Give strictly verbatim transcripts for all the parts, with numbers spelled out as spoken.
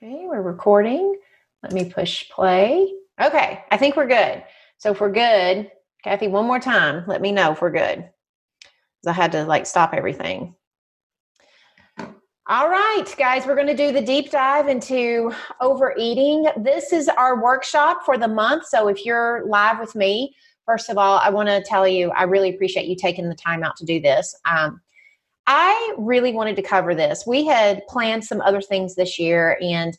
Okay, we're recording. Let me push play. Okay, I think we're good. So if we're good, Kathy, one more time, let me know if we're good. Because I had to like stop everything. All right, guys, we're going to do the deep dive into overeating. This is our workshop for the month. So if you're live with me, first of all, I want to tell you, I really appreciate you taking the time out to do this. Um, I really wanted to cover this. We had planned some other things this year, and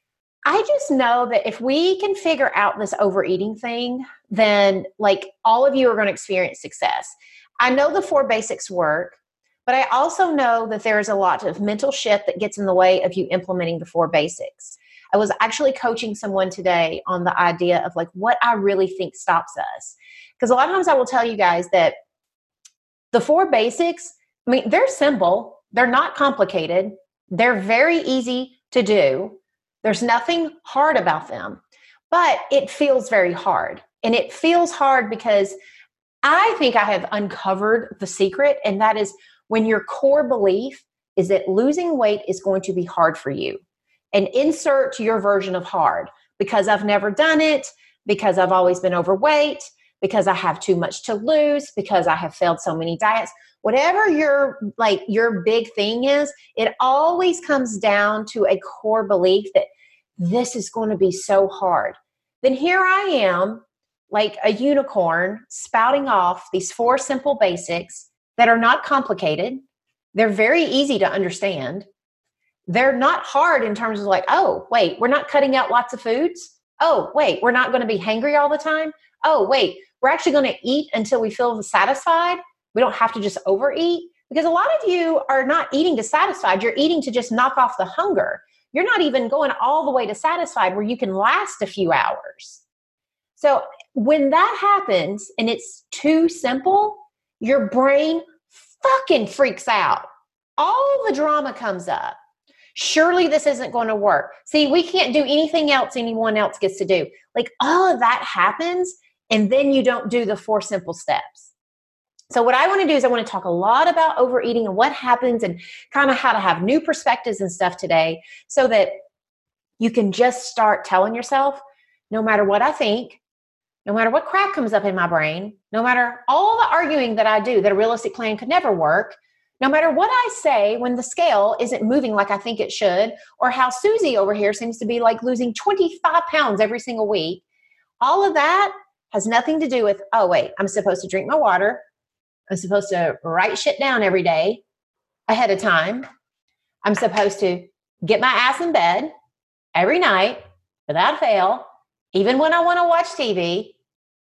I just know that if we can figure out this overeating thing, then like all of you are going to experience success. I know the four basics work, but I also know that there is a lot of mental shit that gets in the way of you implementing the four basics. I was actually coaching someone today on the idea of like what I really think stops us. Because a lot of times I will tell you guys that the four basics, I mean, they're simple. They're not complicated. They're very easy to do. There's nothing hard about them, but it feels very hard. And it feels hard because I think I have uncovered the secret, and that is when your core belief is that losing weight is going to be hard for you. And insert your version of hard, because I've never done it, because I've always been overweight, because I have too much to lose, because I have failed so many diets. Whatever your like your big thing is, it always comes down to a core belief that this is going to be so hard. Then here I am, like a unicorn, spouting off these four simple basics that are not complicated. They're very easy to understand. They're not hard in terms of like, oh, wait, we're not cutting out lots of foods. Oh, wait, we're not going to be hangry all the time. Oh, wait, we're actually going to eat until we feel satisfied. We don't have to just overeat, because a lot of you are not eating to satisfied. You're eating to just knock off the hunger. You're not even going all the way to satisfied where you can last a few hours. So when that happens and it's too simple, your brain fucking freaks out. All the drama comes up. Surely this isn't going to work. See, we can't do anything else anyone else gets to do. Like all of that happens, and then you don't do the four simple steps. So what I want to do is I want to talk a lot about overeating and what happens and kind of how to have new perspectives and stuff today so that you can just start telling yourself, no matter what I think, no matter what crap comes up in my brain, no matter all the arguing that I do that a realistic plan could never work, no matter what I say when the scale isn't moving like I think it should, or how Susie over here seems to be like losing twenty-five pounds every single week, all of that has nothing to do with, oh, wait, I'm supposed to drink my water. I'm supposed to write shit down every day ahead of time. I'm supposed to get my ass in bed every night without fail, even when I want to watch T V.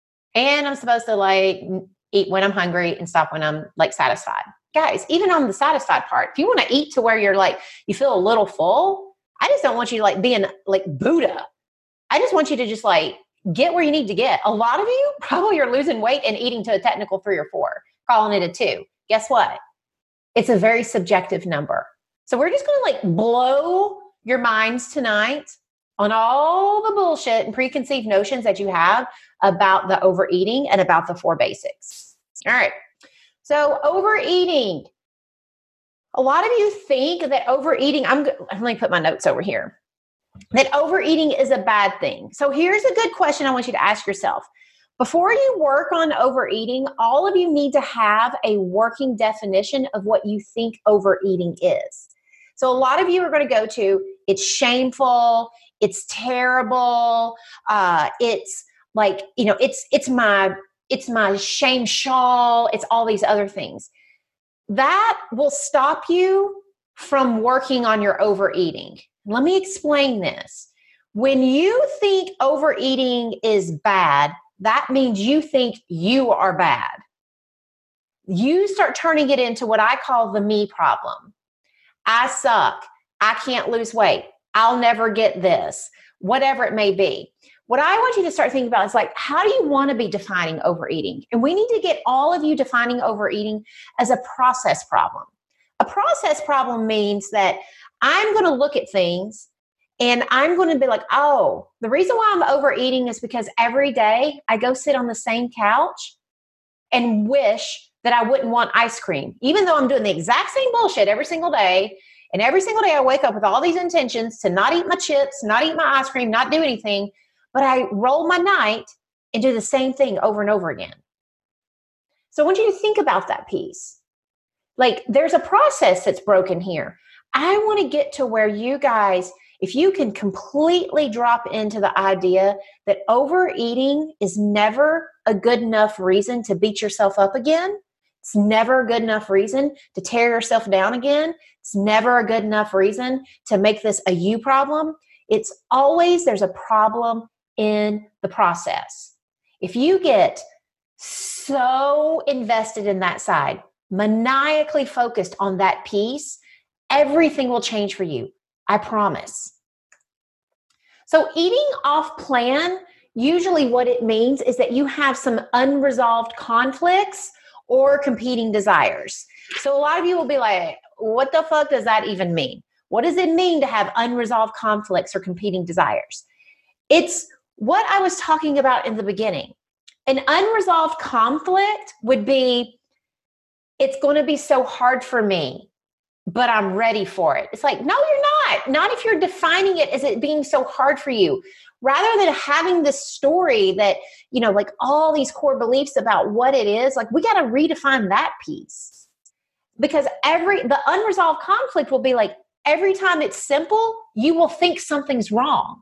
And I'm supposed to like eat when I'm hungry and stop when I'm like satisfied. Guys, even on the satisfied part, if you want to eat to where you're like, you feel a little full, I just don't want you to like be in like Buddha. I just want you to just like get where you need to get. A lot of you probably are losing weight and eating to a technical three or four, calling it a two. Guess what? It's a very subjective number. So we're just going to like blow your minds tonight on all the bullshit and preconceived notions that you have about the overeating and about the four basics. All right. So overeating. A lot of you think that overeating, I'm let me put my notes over here, that overeating is a bad thing. So here's a good question I want you to ask yourself. Before you work on overeating, all of you need to have a working definition of what you think overeating is. So a lot of you are going to go to, it's shameful, it's terrible, uh, it's like, you know, it's it's my it's my shame shawl, it's all these other things. That will stop you from working on your overeating. Let me explain this. When you think overeating is bad, that means you think you are bad. You start turning it into what I call the me problem. I suck. I can't lose weight. I'll never get this, whatever it may be. What I want you to start thinking about is like, how do you want to be defining overeating? And we need to get all of you defining overeating as a process problem. A process problem means that I'm going to look at things and I'm going to be like, oh, the reason why I'm overeating is because every day I go sit on the same couch and wish that I wouldn't want ice cream, even though I'm doing the exact same bullshit every single day. And every single day I wake up with all these intentions to not eat my chips, not eat my ice cream, not do anything, but I roll my night and do the same thing over and over again. So I want you to think about that piece. Like, there's a process that's broken here. I want to get to where you guys, if you can completely drop into the idea that overeating is never a good enough reason to beat yourself up again. It's never a good enough reason to tear yourself down again. It's never a good enough reason to make this a you problem. It's always, there's a problem in the process. If you get so invested in that side, maniacally focused on that piece, everything will change for you. I promise. So eating off plan, usually what it means is that you have some unresolved conflicts or competing desires. So a lot of you will be like, what the fuck does that even mean? What does it mean to have unresolved conflicts or competing desires? It's what I was talking about in the beginning. An unresolved conflict would be, it's going to be so hard for me, but I'm ready for it. It's like, no, you're not. Not if you're defining it as it being so hard for you. Rather than having this story that, you know, like all these core beliefs about what it is, like we got to redefine that piece. Because every, the unresolved conflict will be like, every time it's simple, you will think something's wrong.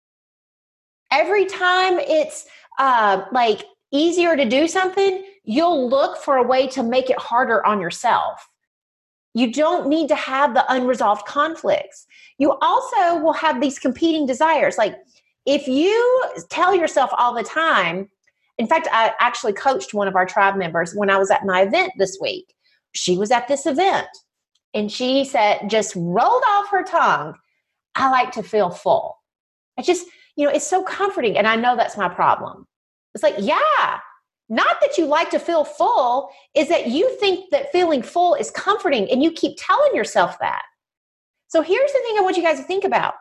Every time it's uh, like easier to do something, you'll look for a way to make it harder on yourself. You don't need to have the unresolved conflicts. You also will have these competing desires. Like if you tell yourself all the time, in fact, I actually coached one of our tribe members when I was at my event this week. She was at this event and she said, just rolled off her tongue, I like to feel full. I just, you know, it's so comforting. And I know that's my problem. It's like, yeah, not that you like to feel full, is that you think that feeling full is comforting and you keep telling yourself that. So here's the thing I want you guys to think about.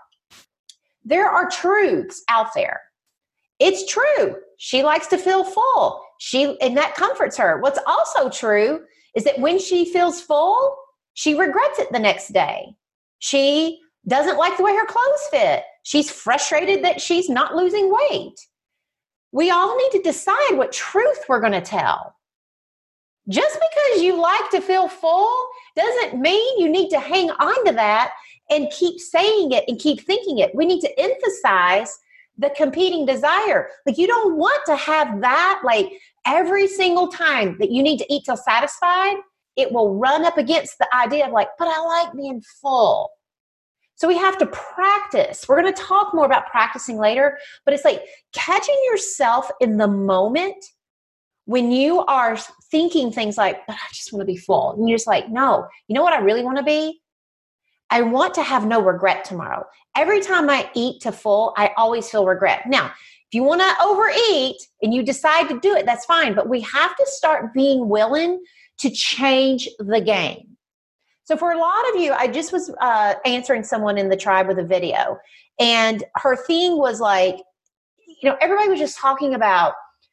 There are truths out there. It's true. She likes to feel full. She, and that comforts her. What's also true is that when she feels full, she regrets it the next day. She doesn't like the way her clothes fit. She's frustrated that she's not losing weight. We all need to decide what truth we're going to tell. Just because you like to feel full doesn't mean you need to hang on to that and keep saying it and keep thinking it. We need to emphasize the competing desire. Like you don't want to have that like every single time that you need to eat till satisfied, it will run up against the idea of like, but I like being full. So we have to practice. We're going to talk more about practicing later, but it's like catching yourself in the moment when you are thinking things like, but I just want to be full. And you're just like, no, you know what I really want to be? I want to have no regret tomorrow. Every time I eat to full, I always feel regret. Now, if you want to overeat and you decide to do it, that's fine. But we have to start being willing to change the game. So for a lot of you, I just was uh, answering someone in the tribe with a video. And her theme was like, you know, everybody was just talking about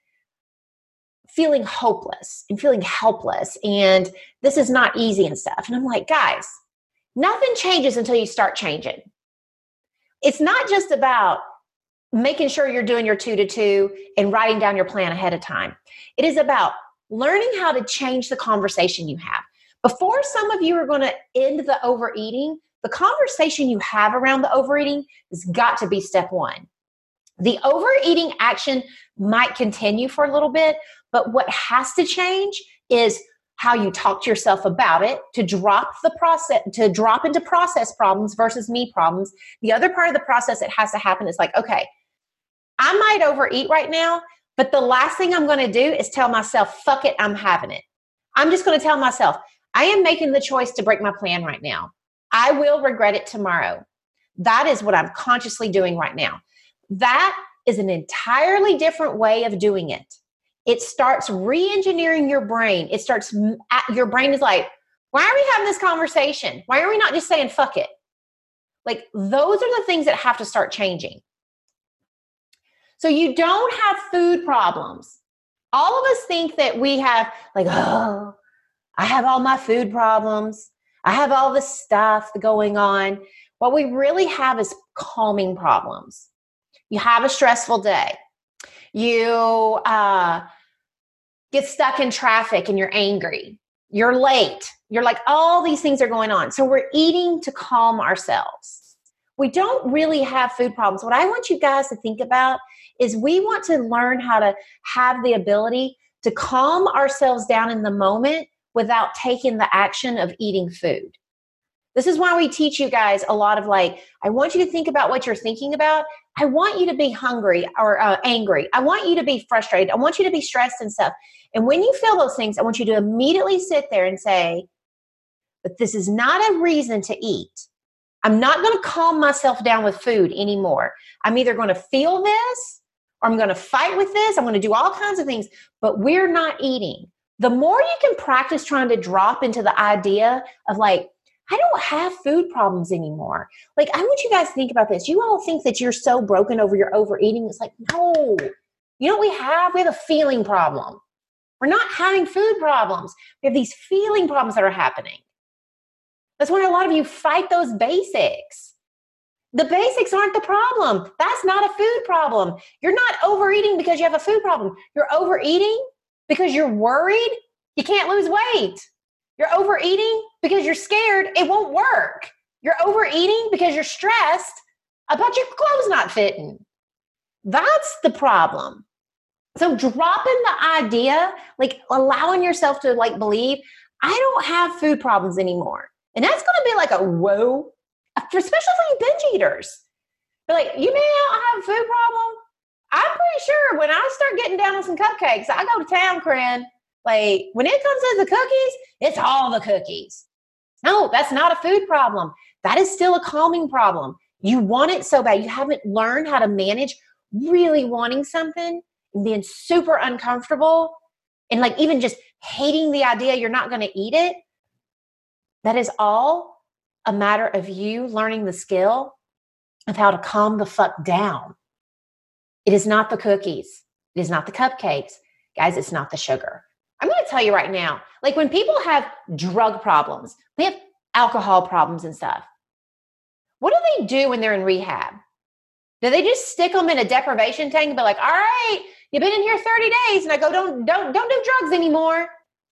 feeling hopeless and feeling helpless. And this is not easy and stuff. And I'm like, guys, nothing changes until you start changing. It's not just about making sure you're doing your two to two and writing down your plan ahead of time. It is about learning how to change the conversation you have. Before some of you are going to end the overeating, the conversation you have around the overeating has got to be step one. The overeating action might continue for a little bit, but what has to change is how you talk to yourself about it, to drop the process, to drop into process problems versus me problems. The other part of the process that has to happen is like, okay, I might overeat right now, but the last thing I'm going to do is tell myself, fuck it, I'm having it. I'm just going to tell myself, I am making the choice to break my plan right now. I will regret it tomorrow. That is what I'm consciously doing right now. That is an entirely different way of doing it. It starts re-engineering your brain. It starts, your brain is like, why are we having this conversation? Why are we not just saying fuck it? Like those are the things that have to start changing. So you don't have food problems. All of us think that we have like, oh, I have all my food problems. I have all this stuff going on. What we really have is calming problems. You have a stressful day. You uh, get stuck in traffic and you're angry. You're late. You're like, all these things are going on. So we're eating to calm ourselves. We don't really have food problems. What I want you guys to think about is we want to learn how to have the ability to calm ourselves down in the moment without taking the action of eating food. This is why we teach you guys a lot of like, I want you to think about what you're thinking about. I want you to be hungry or uh, angry. I want you to be frustrated. I want you to be stressed and stuff. And when you feel those things, I want you to immediately sit there and say, but this is not a reason to eat. I'm not going to calm myself down with food anymore. I'm either going to feel this or I'm going to fight with this. I'm going to do all kinds of things, but we're not eating. The more you can practice trying to drop into the idea of like, I don't have food problems anymore. Like, I want you guys to think about this. You all think that you're so broken over your overeating. It's like, no. You know what we have? We have a feeling problem. We're not having food problems. We have these feeling problems that are happening. That's why a lot of you fight those basics. The basics aren't the problem. That's not a food problem. You're not overeating because you have a food problem. You're overeating because you're worried you can't lose weight. You're overeating because you're scared it won't work. You're overeating because you're stressed about your clothes not fitting. That's the problem. So dropping the idea, like allowing yourself to like believe, I don't have food problems anymore. And that's going to be like a whoa, especially for you binge eaters. They're like, you mean I don't have a food problem? I'm pretty sure when I start getting down on some cupcakes, I go to town, Corinne. Like when it comes to the cookies, it's all the cookies. No, that's not a food problem. That is still a calming problem. You want it so bad. You haven't learned how to manage really wanting something and being super uncomfortable and like even just hating the idea you're not going to eat it. That is all a matter of you learning the skill of how to calm the fuck down. It is not the cookies. It is not the cupcakes. Guys, it's not the sugar. I'm going to tell you right now, like when people have drug problems, they have alcohol problems and stuff. What do they do when they're in rehab? Do they just stick them in a deprivation tank and be like, all right, you've been in here thirty days and I go, don't, don't, don't do drugs anymore.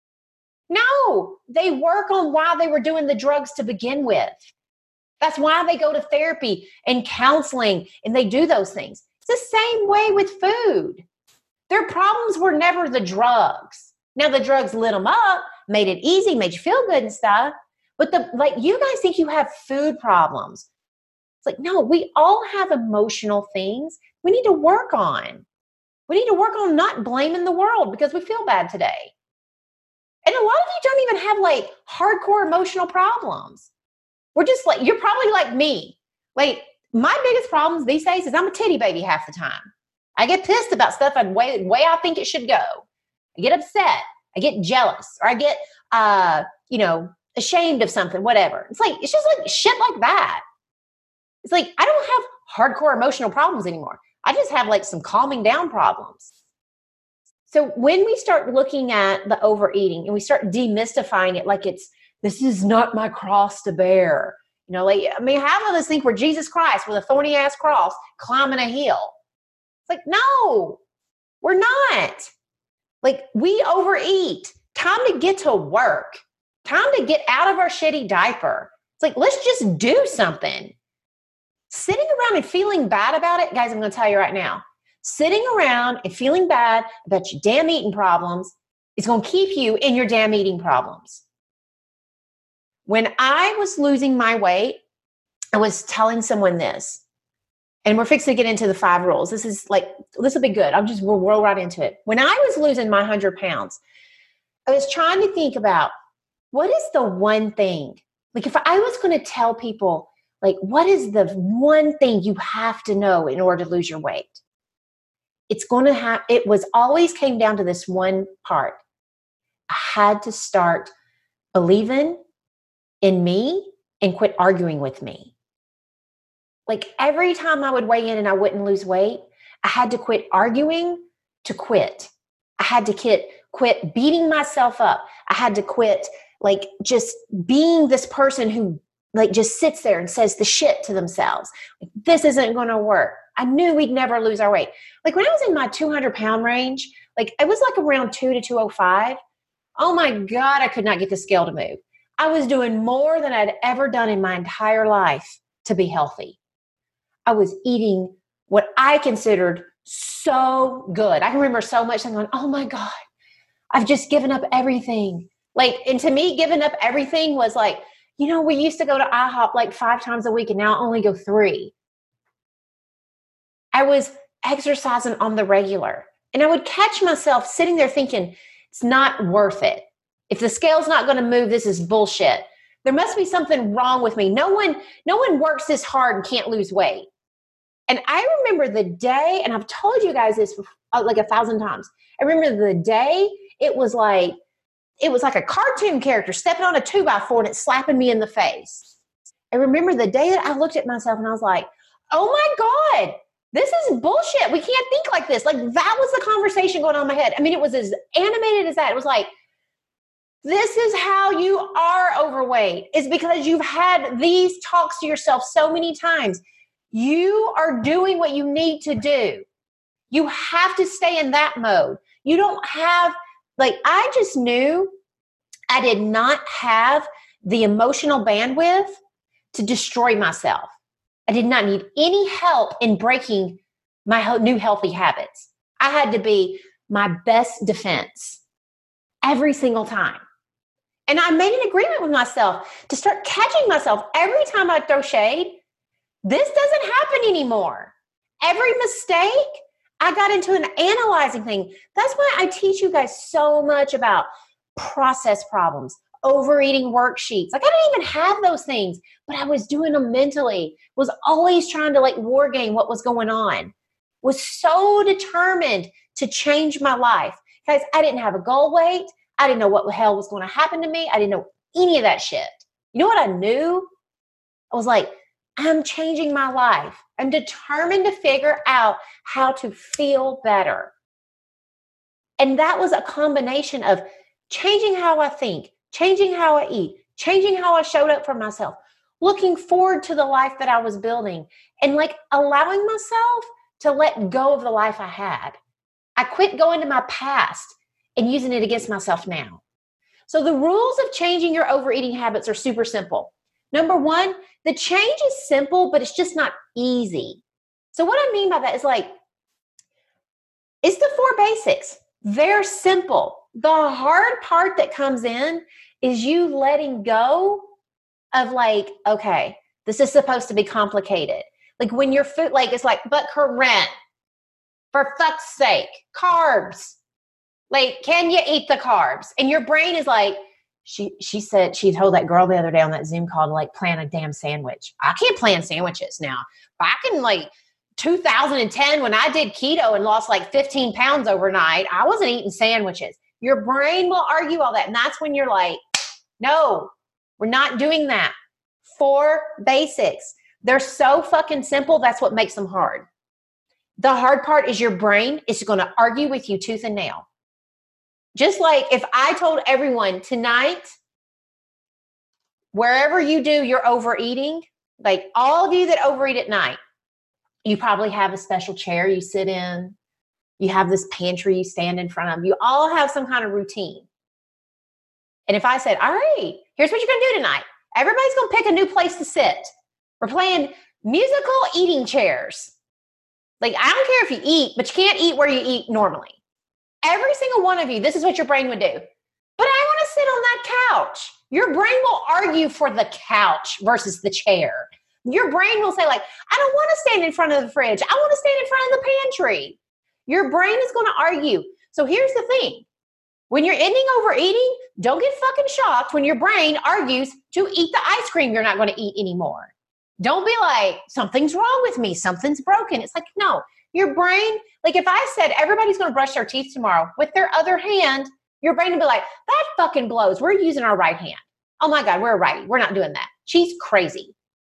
No, they work on why they were doing the drugs to begin with. That's why they go to therapy and counseling and they do those things. It's the same way with food. Their problems were never the drugs. Now the drugs lit them up, made it easy, made you feel good and stuff. But the like, you guys think you have food problems. It's like, no, we all have emotional things we need to work on. We need to work on not blaming the world because we feel bad today. And a lot of you don't even have like hardcore emotional problems. We're just like, you're probably like me. Like my biggest problems these days is I'm a titty baby half the time. I get pissed about stuff and way, way I think it should go. I get upset. I get jealous or I get, uh, you know, ashamed of something, whatever. It's like, it's just like shit like that. It's like, I don't have hardcore emotional problems anymore. I just have like some calming down problems. So when we start looking at the overeating and we start demystifying it like it's, this is not my cross to bear. You know, like, I mean, how of us think we're Jesus Christ with a thorny ass cross climbing a hill? It's like, no, we're not. Like we overeat. Time to get to work. Time to get out of our shitty diaper. It's like, let's just do something. Sitting around and feeling bad about it, guys, I'm going to tell you right now, sitting around and feeling bad about your damn eating problems is going to keep you in your damn eating problems. When I was losing my weight, I was telling someone this, and we're fixing to get into the five rules. This is like, this will be good. I'm just, we'll roll right into it. When I was losing my one hundred pounds, I was trying to think about what is the one thing, like if I was going to tell people, like, what is the one thing you have to know in order to lose your weight? It's going to have, it was always came down to this one part. I had to start believing in me and quit arguing with me. Like every time I would weigh in and I wouldn't lose weight, I had to quit arguing to quit. I had to quit, quit beating myself up. I had to quit like just being this person who like just sits there and says the shit to themselves. Like, this isn't going to work. I knew we'd never lose our weight. Like when I was in my two hundred pound range, like it was like around two to two oh five. Oh my God, I could not get the scale to move. I was doing more than I'd ever done in my entire life to be healthy. I was eating what I considered so good. I can remember so much going, oh my God, I've just given up everything. Like, and to me, giving up everything was like, you know, we used to go to IHOP like five times a week and now I only go three. I was exercising on the regular and I would catch myself sitting there thinking, it's not worth it. If the scale's not going to move, this is bullshit. There must be something wrong with me. No one, no one works this hard and can't lose weight. And I remember the day, and I've told you guys this like a thousand times. I remember the day it was like, it was like a cartoon character stepping on a two by four and it's slapping me in the face. I remember the day that I looked at myself and I was like, oh my God, this is bullshit. We can't think like this. Like that was the conversation going on in my head. I mean, it was as animated as that. It was like, this is how you are overweight. It's because you've had these talks to yourself so many times. You are doing what you need to do. You have to stay in that mode. You don't have, like, I just knew I did not have the emotional bandwidth to destroy myself. I did not need any help in breaking my new healthy habits. I had to be my best defense every single time. And I made an agreement with myself to start catching myself every time I throw shade. This doesn't happen anymore. Every mistake, I got into an analyzing thing. That's why I teach you guys so much about process problems, overeating worksheets. Like I didn't even have those things, but I was doing them mentally, was always trying to like war game what was going on, was so determined to change my life. Guys, I didn't have a goal weight. I didn't know what the hell was going to happen to me. I didn't know any of that shit. You know what I knew? I was like, I'm changing my life. I'm determined to figure out how to feel better. And that was a combination of changing how I think, changing how I eat, changing how I showed up for myself, looking forward to the life that I was building, and like allowing myself to let go of the life I had. I quit going to my past and using it against myself now. So the rules of changing your overeating habits are super simple. Number one, the change is simple, but it's just not easy. So what I mean by that is like, it's the four basics. They're simple. The hard part that comes in is you letting go of like, okay, this is supposed to be complicated. Like when your food, like it's like, but Corinne, for fuck's sake, carbs. Like, can you eat the carbs? And your brain is like, she she said, she told that girl the other day on that Zoom call to like plan a damn sandwich. I can't plan sandwiches now. Back in like two thousand ten, when I did keto and lost like fifteen pounds overnight, I wasn't eating sandwiches. Your brain will argue all that. And that's when you're like, no, we're not doing that. Four basics. They're so fucking simple. That's what makes them hard. The hard part is your brain is going to argue with you tooth and nail. Just like if I told everyone tonight, wherever you do your overeating, like all of you that overeat at night, you probably have a special chair you sit in. You have this pantry you stand in front of. You all have some kind of routine. And if I said, all right, here's what you're going to do tonight. Everybody's going to pick a new place to sit. We're playing musical eating chairs. Like, I don't care if you eat, but you can't eat where you eat normally. Every single one of you, this is what your brain would do. But I want to sit on that couch. Your brain will argue for the couch versus the chair. Your brain will say like, I don't want to stand in front of the fridge. I want to stand in front of the pantry. Your brain is going to argue. So here's the thing. When you're ending overeating, don't get fucking shocked when your brain argues to eat the ice cream you're not going to eat anymore. Don't be like, something's wrong with me. Something's broken. It's like, no. Your brain, like if I said everybody's going to brush their teeth tomorrow with their other hand, your brain would be like, that fucking blows. We're using our right hand. Oh my God, we're righty. We're not doing that. She's crazy.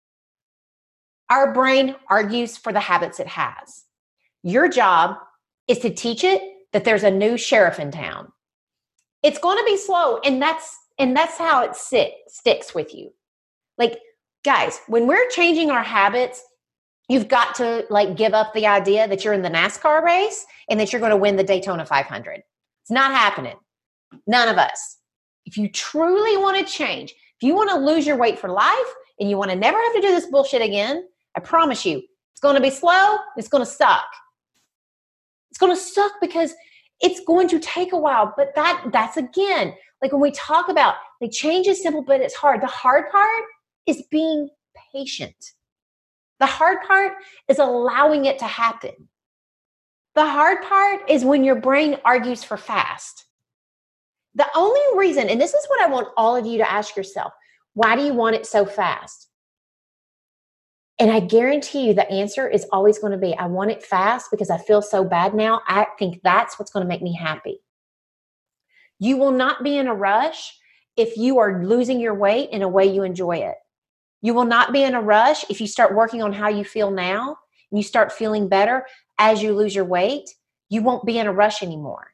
Our brain argues for the habits it has. Your job is to teach it that there's a new sheriff in town. It's going to be slow, and that's And that's how it sit, sticks with you. Like, guys, when we're changing our habits, you've got to like give up the idea that you're in the NASCAR race and that you're going to win the Daytona five hundred. It's not happening. None of us. If you truly want to change, if you want to lose your weight for life and you want to never have to do this bullshit again, I promise you, it's going to be slow. It's going to suck. It's going to suck because it's going to take a while. But that that's again, like when we talk about like change is simple, but it's hard. The hard part is being patient. The hard part is allowing it to happen. The hard part is when your brain argues for fast. The only reason, and this is what I want all of you to ask yourself, why do you want it so fast? And I guarantee you the answer is always going to be, I want it fast because I feel so bad now. I think that's what's going to make me happy. You will not be in a rush if you are losing your weight in a way you enjoy it. You will not be in a rush if you start working on how you feel now and you start feeling better as you lose your weight. You won't be in a rush anymore.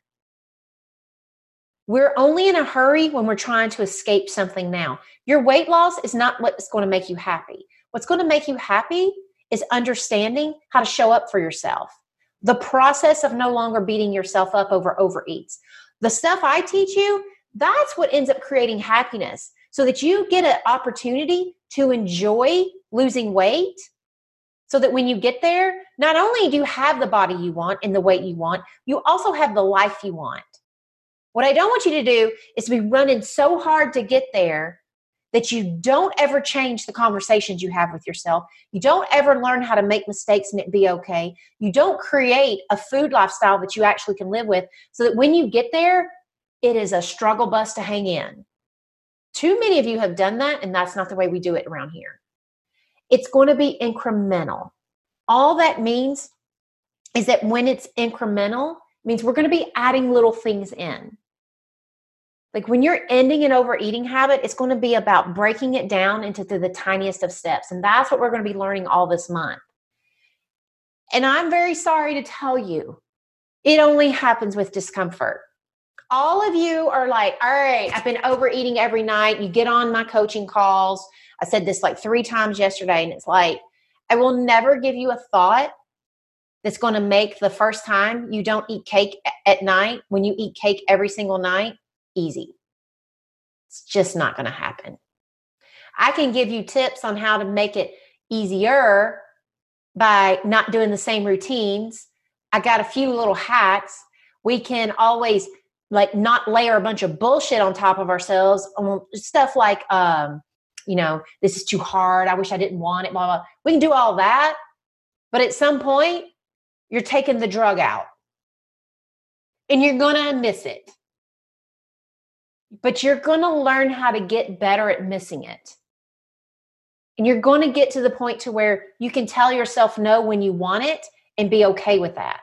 We're only in a hurry when we're trying to escape something now. Your weight loss is not what's going to make you happy. What's going to make you happy is understanding how to show up for yourself. The process of no longer beating yourself up over overeats. The stuff I teach you, that's what ends up creating happiness so that you get an opportunity to enjoy losing weight so that when you get there, not only do you have the body you want and the weight you want, you also have the life you want. What I don't want you to do is to be running so hard to get there that you don't ever change the conversations you have with yourself. You don't ever learn how to make mistakes and it be okay. You don't create a food lifestyle that you actually can live with so that when you get there, it is a struggle bus to hang in. Too many of you have done that, and that's not the way we do it around here. It's going to be incremental. All that means is that when it's incremental, it means we're going to be adding little things in. Like when you're ending an overeating habit, it's going to be about breaking it down into the, the tiniest of steps. And that's what we're going to be learning all this month. And I'm very sorry to tell you, it only happens with discomfort. All of you are like, all right, I've been overeating every night. You get on my coaching calls. I said this like three times yesterday, and it's like, I will never give you a thought that's going to make the first time you don't eat cake at night, when you eat cake every single night, easy. It's just not going to happen. I can give you tips on how to make it easier by not doing the same routines. I got a few little hacks. We can always like not layer a bunch of bullshit on top of ourselves. Stuff like, um, you know, this is too hard. I wish I didn't want it. Blah, blah. We can do all that. But at some point, you're taking the drug out. And you're going to miss it. But you're going to learn how to get better at missing it. And you're going to get to the point to where you can tell yourself no when you want it and be okay with that.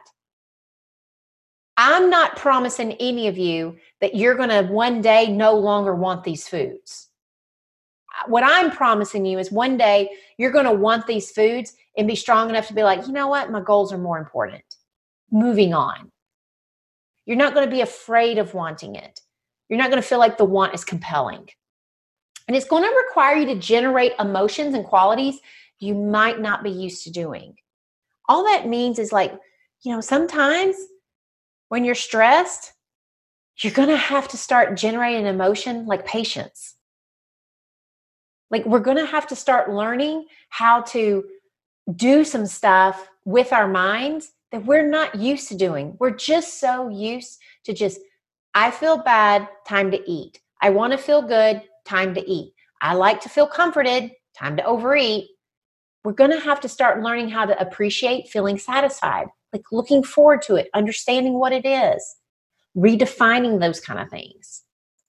I'm not promising any of you that you're going to one day no longer want these foods. What I'm promising you is one day you're going to want these foods and be strong enough to be like, you know what? My goals are more important. Moving on. You're not going to be afraid of wanting it. You're not going to feel like the want is compelling. And it's going to require you to generate emotions and qualities you might not be used to doing. All that means is like, you know, sometimes when you're stressed, you're going to have to start generating an emotion like patience. Like we're going to have to start learning how to do some stuff with our minds that we're not used to doing. We're just so used to just, I feel bad, time to eat. I want to feel good, time to eat. I like to feel comforted, time to overeat. We're going to have to start learning how to appreciate feeling satisfied, like looking forward to it, understanding what it is, redefining those kind of things.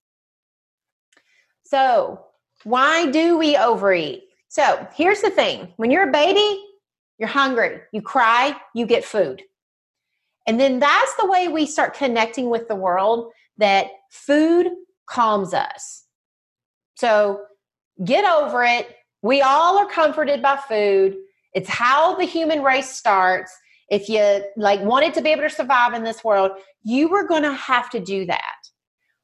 So why do we overeat? So here's the thing. When you're a baby, you're hungry, you cry, you get food. And then that's the way we start connecting with the world, that food calms us. So get over it. We all are comforted by food. It's how the human race starts. If you like wanted to be able to survive in this world, you were going to have to do that.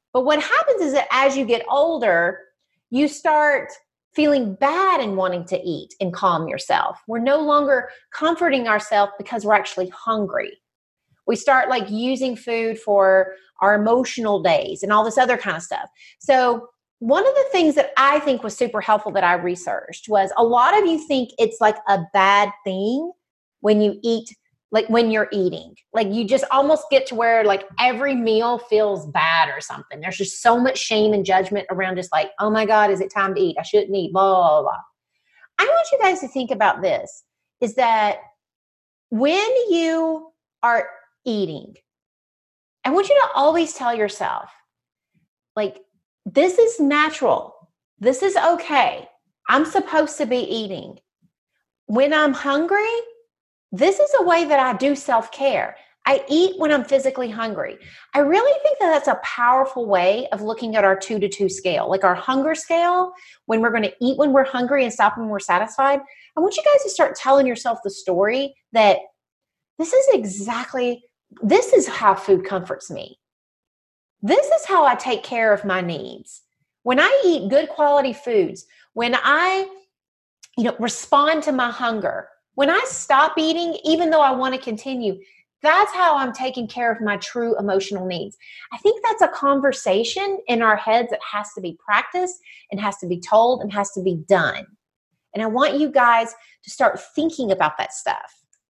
But what happens is that as you get older, you start feeling bad and wanting to eat and calm yourself. We're no longer comforting ourselves because we're actually hungry. We start like using food for our emotional days and all this other kind of stuff. So one of the things that I think was super helpful that I researched was a lot of you think it's like a bad thing when you eat, like when you're eating. Like you just almost get to where like every meal feels bad or something. There's just so much shame and judgment around just like, oh my God, is it time to eat? I shouldn't eat, blah, blah, blah. I want you guys to think about this, is that when you are eating, I want you to always tell yourself, like, this is natural. This is okay. I'm supposed to be eating. When I'm hungry, this is a way that I do self-care. I eat when I'm physically hungry. I really think that that's a powerful way of looking at our two to two scale, like our hunger scale, when we're going to eat when we're hungry and stop when we're satisfied. I want you guys to start telling yourself the story that this is exactly, this is how food comforts me. This is how I take care of my needs. When I eat good quality foods, when I, you know, respond to my hunger, when I stop eating, even though I want to continue, that's how I'm taking care of my true emotional needs. I think that's a conversation in our heads that has to be practiced and has to be told and has to be done. And I want you guys to start thinking about that stuff.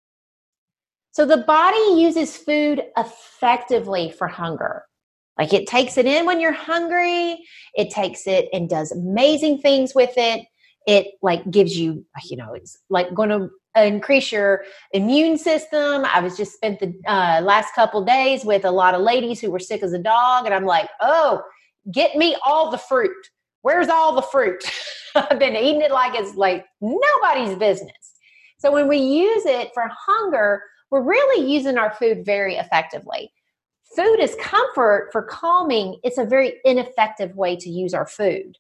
So the body uses food effectively for hunger. Like it takes it in when you're hungry. It takes it and does amazing things with it. It like gives you, you know, it's like going to increase your immune system. I was just spent the uh, last couple of days with a lot of ladies who were sick as a dog. And I'm like, oh, get me all the fruit. Where's all the fruit? I've been eating it like it's like nobody's business. So when we use it for hunger, we're really using our food very effectively. Food is comfort for calming. It's a very ineffective way to use our food.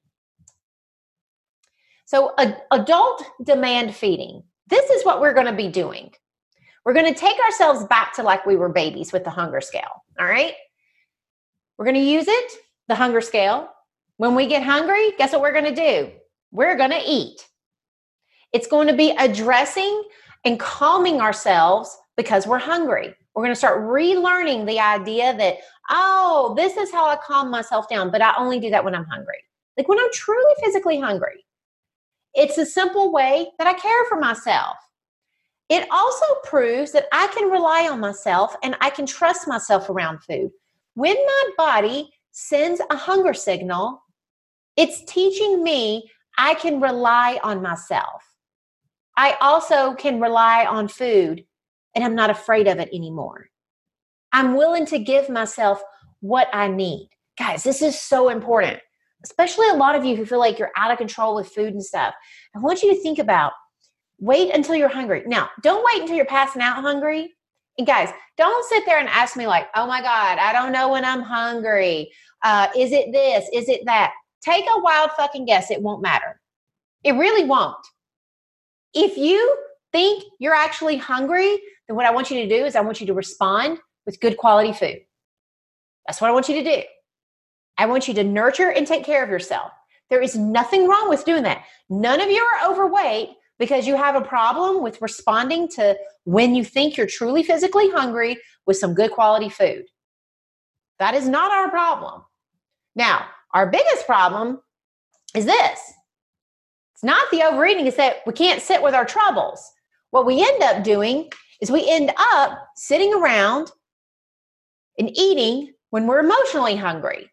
So a, adult demand feeding. This is what we're going to be doing. We're going to take ourselves back to like we were babies with the hunger scale. All right. We're going to use it, the hunger scale. When we get hungry, guess what we're going to do? We're going to eat. It's going to be addressing and calming ourselves because we're hungry. We're going to start relearning the idea that, oh, this is how I calm myself down, but I only do that when I'm hungry. Like when I'm truly physically hungry. It's a simple way that I care for myself. It also proves that I can rely on myself and I can trust myself around food. When my body sends a hunger signal, it's teaching me I can rely on myself. I also can rely on food and I'm not afraid of it anymore. I'm willing to give myself what I need. Guys, this is so important, especially a lot of you who feel like you're out of control with food and stuff. I want you to think about, wait until you're hungry. Now, don't wait until you're passing out hungry. And guys, don't sit there and ask me like, oh my God, I don't know when I'm hungry. Uh, is it this? Is it that? Take a wild fucking guess. It won't matter. It really won't. If you think you're actually hungry, then what I want you to do is I want you to respond with good quality food. That's what I want you to do. I want you to nurture and take care of yourself. There is nothing wrong with doing that. None of you are overweight because you have a problem with responding to when you think you're truly physically hungry with some good quality food. That is not our problem. Now, our biggest problem is this. It's not the overeating, it's that we can't sit with our troubles. What we end up doing is we end up sitting around and eating when we're emotionally hungry.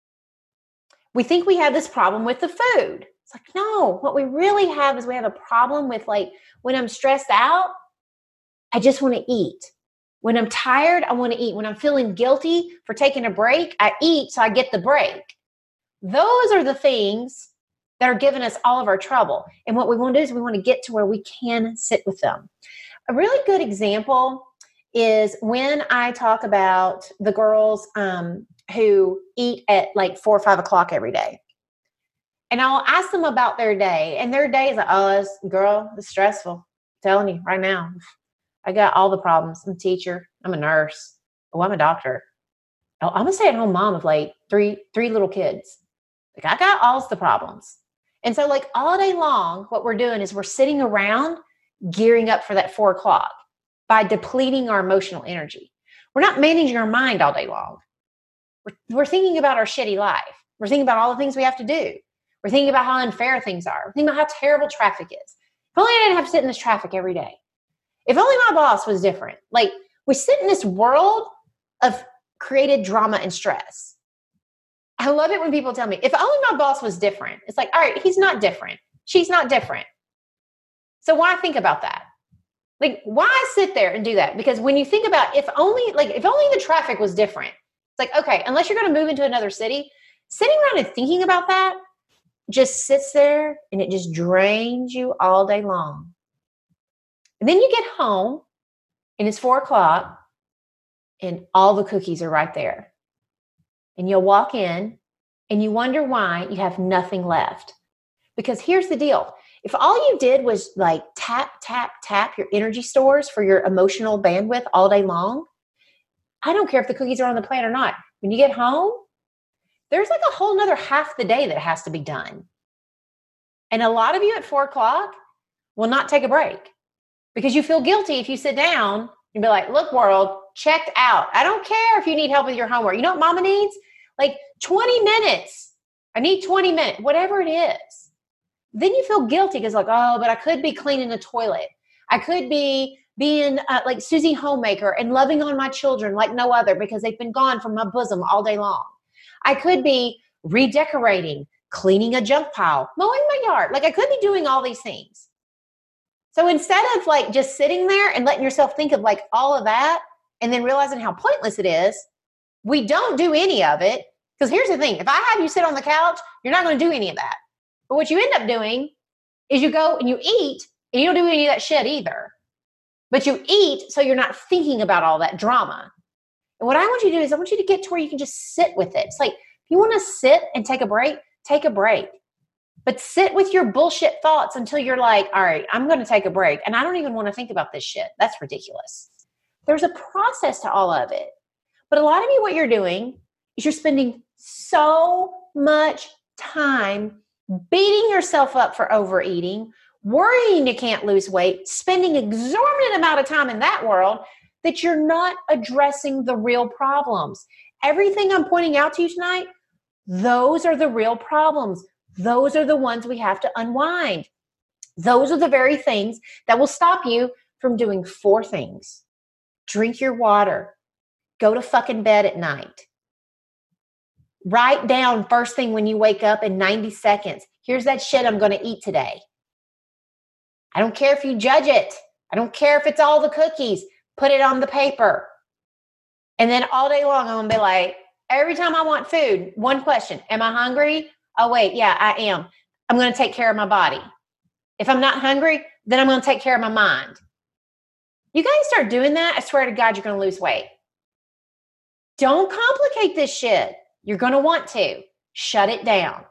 We think we have this problem with the food. It's like, no, what we really have is we have a problem with like, when I'm stressed out, I just want to eat. When I'm tired, I want to eat. When I'm feeling guilty for taking a break, I eat so I get the break. Those are the things that are giving us all of our trouble. And what we want to do is we want to get to where we can sit with them. A really good example is when I talk about the girls um, who eat at like four or five o'clock every day. And I'll ask them about their day. And their day is like, oh, it's, girl, it's stressful. I'm telling you right now. I got all the problems. I'm a teacher. I'm a nurse. Oh, I'm a doctor. I'm a stay-at-home mom of like three, three little kids. Like I got all the problems. And so like all day long, what we're doing is we're sitting around gearing up for that four o'clock by depleting our emotional energy. We're not managing our mind all day long. We're, we're thinking about our shitty life. We're thinking about all the things we have to do. We're thinking about how unfair things are. We're thinking about how terrible traffic is. If only I didn't have to sit in this traffic every day. If only my boss was different. Like we sit in this world of created drama and stress. I love it when people tell me, if only my boss was different. It's like, all right, he's not different. She's not different. So why think about that? Like, why sit there and do that? Because when you think about if only, like, if only the traffic was different, it's like, okay, unless you're going to move into another city, sitting around and thinking about that just sits there and it just drains you all day long. And then you get home and it's four o'clock and all the cookies are right there. And you'll walk in and you wonder why you have nothing left. Because here's the deal. If all you did was like tap, tap, tap your energy stores for your emotional bandwidth all day long, I don't care if the cookies are on the plate or not. When you get home, there's like a whole nother half the day that has to be done. And a lot of you at four o'clock will not take a break because you feel guilty if you sit down and be like, look, world, checked out. I don't care if you need help with your homework. You know what mama needs? Like twenty minutes. I need twenty minutes, whatever it is. Then you feel guilty because like, oh, but I could be cleaning the toilet. I could be being uh, like Susie Homemaker and loving on my children like no other because they've been gone from my bosom all day long. I could be redecorating, cleaning a junk pile, mowing my yard. Like I could be doing all these things. So instead of like just sitting there and letting yourself think of like all of that and then realizing how pointless it is, we don't do any of it. Because here's the thing. If I have you sit on the couch, you're not going to do any of that. But what you end up doing is you go and you eat and you don't do any of that shit either. But you eat so you're not thinking about all that drama. And what I want you to do is I want you to get to where you can just sit with it. It's like, if you want to sit and take a break, take a break. But sit with your bullshit thoughts until you're like, all right, I'm going to take a break. And I don't even want to think about this shit. That's ridiculous. There's a process to all of it. But a lot of you, what you're doing is you're spending so much time beating yourself up for overeating, worrying you can't lose weight, spending exorbitant amount of time in that world that you're not addressing the real problems. Everything I'm pointing out to you tonight, those are the real problems. Those are the ones we have to unwind. Those are the very things that will stop you from doing four things. Drink your water. Go to fucking bed at night. Write down first thing when you wake up in ninety seconds. Here's that shit I'm going to eat today. I don't care if you judge it. I don't care if it's all the cookies. Put it on the paper. And then all day long, I'm going to be like, every time I want food, one question. Am I hungry? Oh, wait, yeah, I am. I'm going to take care of my body. If I'm not hungry, then I'm going to take care of my mind. You guys start doing that, I swear to God, you're going to lose weight. Don't complicate this shit. You're going to want to. Shut it down.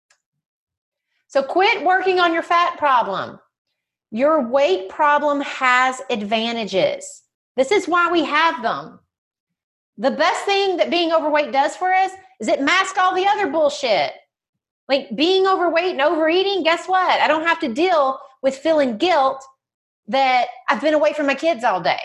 So quit working on your fat problem. Your weight problem has advantages. This is why we have them. The best thing that being overweight does for us is it masks all the other bullshit. Like being overweight and overeating, guess what? I don't have to deal with feeling guilt that I've been away from my kids all day.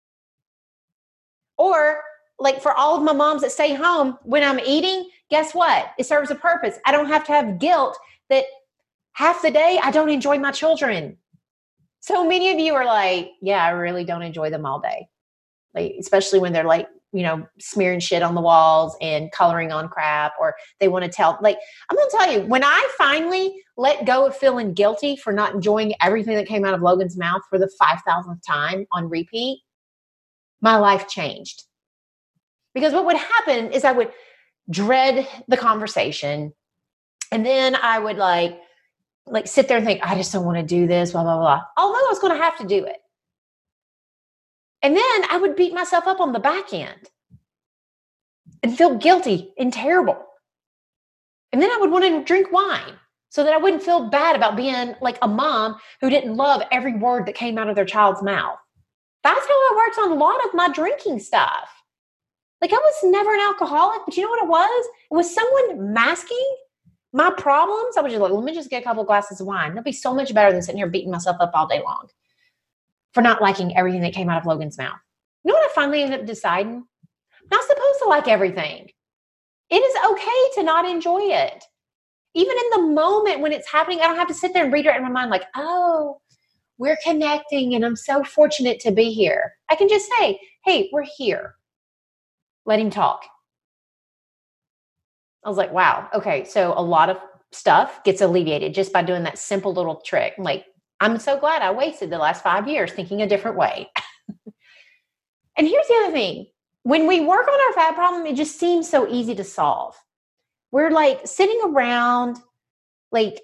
Or like for all of my moms that stay home when I'm eating, guess what? It serves a purpose. I don't have to have guilt that half the day I don't enjoy my children. So many of you are like, yeah, I really don't enjoy them all day. Like, especially when they're like, you know, smearing shit on the walls and coloring on crap, or they want to tell, like, I'm going to tell you, when I finally let go of feeling guilty for not enjoying everything that came out of Logan's mouth for the five thousandth time on repeat, my life changed. Because what would happen is I would dread the conversation. And then I would like, like sit there and think, I just don't want to do this, blah, blah, blah. Although I was going to have to do it. And then I would beat myself up on the back end and feel guilty and terrible. And then I would want to drink wine so that I wouldn't feel bad about being like a mom who didn't love every word that came out of their child's mouth. That's how I worked on a lot of my drinking stuff. Like I was never an alcoholic, but you know what it was? It was someone masking my problems. I was just like, let me just get a couple of glasses of wine. That'd be so much better than sitting here beating myself up all day long for not liking everything that came out of Logan's mouth. You know what I finally ended up deciding? I'm not supposed to like everything. It is okay to not enjoy it. Even in the moment when it's happening, I don't have to sit there and read it in my mind like, oh, we're connecting and I'm so fortunate to be here. I can just say, hey, we're here. Let him talk. I was like, wow, okay. So a lot of stuff gets alleviated just by doing that simple little trick. Like, I'm so glad I wasted the last five years thinking a different way. And here's the other thing. When we work on our fat problem, it just seems so easy to solve. We're like sitting around, like,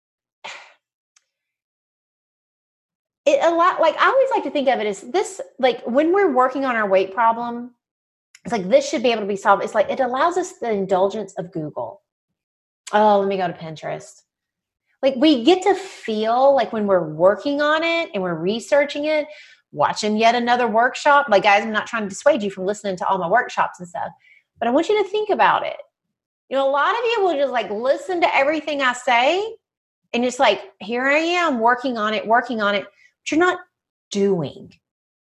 it a lot, like I always like to think of it as this, like when we're working on our weight problem, it's like this should be able to be solved. It's like it allows us the indulgence of Google. Oh, let me go to Pinterest. Like we get to feel like when we're working on it and we're researching it, watching yet another workshop. Like guys, I'm not trying to dissuade you from listening to all my workshops and stuff, but I want you to think about it. You know, a lot of you will just like listen to everything I say and just like, here I am working on it, working on it, but you're not doing.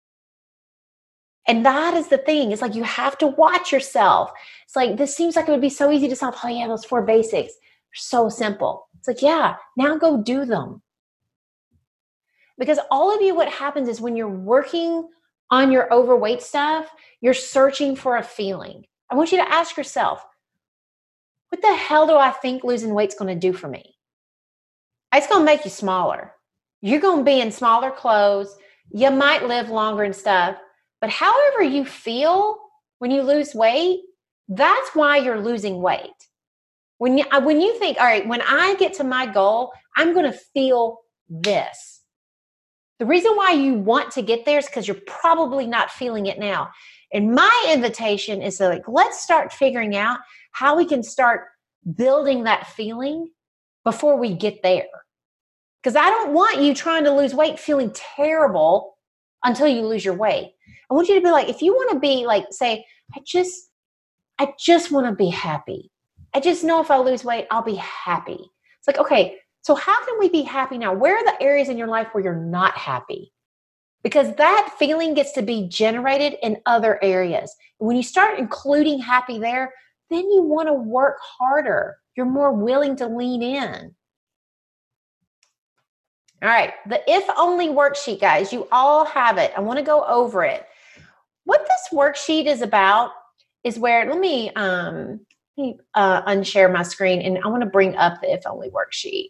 And that is the thing. It's like you have to watch yourself. It's like, this seems like it would be so easy to solve. Oh yeah, those four basics are so simple. It's like, yeah, now go do them. Because all of you, what happens is when you're working on your overweight stuff, you're searching for a feeling. I want you to ask yourself, what the hell do I think losing weight's going to do for me? It's going to make you smaller. You're going to be in smaller clothes. You might live longer and stuff. But however you feel when you lose weight, that's why you're losing weight. When you, when you think, all right, when I get to my goal, I'm going to feel this. The reason why you want to get there is because you're probably not feeling it now. And my invitation is to like, let's start figuring out how we can start building that feeling before we get there. Because I don't want you trying to lose weight feeling terrible until you lose your weight. I want you to be like, if you want to be like, say, I just, I just want to be happy. I just know if I lose weight, I'll be happy. It's like, okay, so how can we be happy now? Where are the areas in your life where you're not happy? Because that feeling gets to be generated in other areas. And when you start including happy there, then you want to work harder. You're more willing to lean in. All right, the if only worksheet, guys, you all have it. I want to go over it. What this worksheet is about is where, let me, um, let me uh, unshare my screen, and I want to bring up the if only worksheet.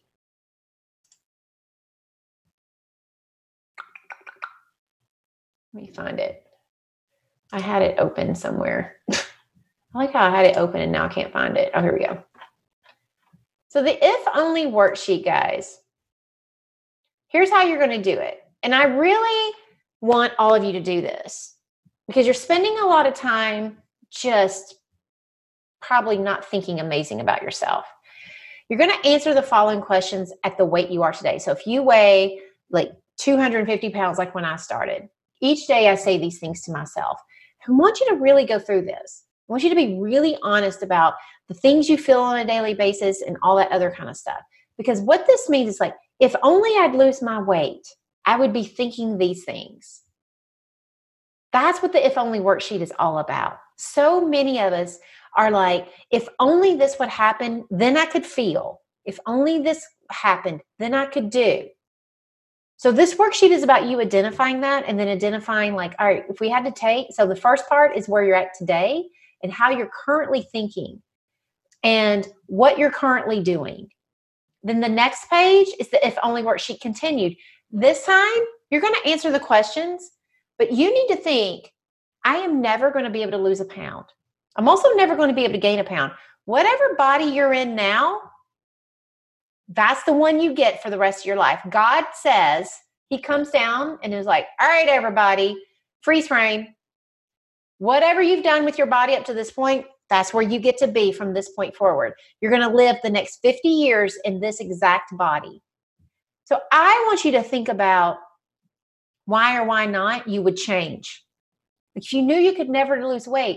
Let me find it. I had it open somewhere. I like how I had it open and now I can't find it. Oh, here we go. So the if only worksheet, guys, here's how you're going to do it. And I really want all of you to do this because you're spending a lot of time just probably not thinking amazing about yourself. You're going to answer the following questions at the weight you are today. So if you weigh like two hundred fifty pounds, like when I started, each day I say these things to myself. I want you to really go through this. I want you to be really honest about the things you feel on a daily basis and all that other kind of stuff. Because what this means is like, if only I'd lose my weight, I would be thinking these things. That's what the if only worksheet is all about. So many of us are like, if only this would happen, then I could feel. If only this happened, then I could do. So this worksheet is about you identifying that and then identifying like, all right, if we had to take, so the first part is where you're at today and how you're currently thinking and what you're currently doing. Then the next page is the if only worksheet continued. This time, you're going to answer the questions, but you need to think, I am never going to be able to lose a pound. I'm also never going to be able to gain a pound. Whatever body you're in now, that's the one you get for the rest of your life. God says, he comes down and is like, all right, everybody, freeze frame. Whatever you've done with your body up to this point, that's where you get to be from this point forward. You're going to live the next fifty years in this exact body. So I want you to think about why or why not you would change. If you knew you could never lose weight,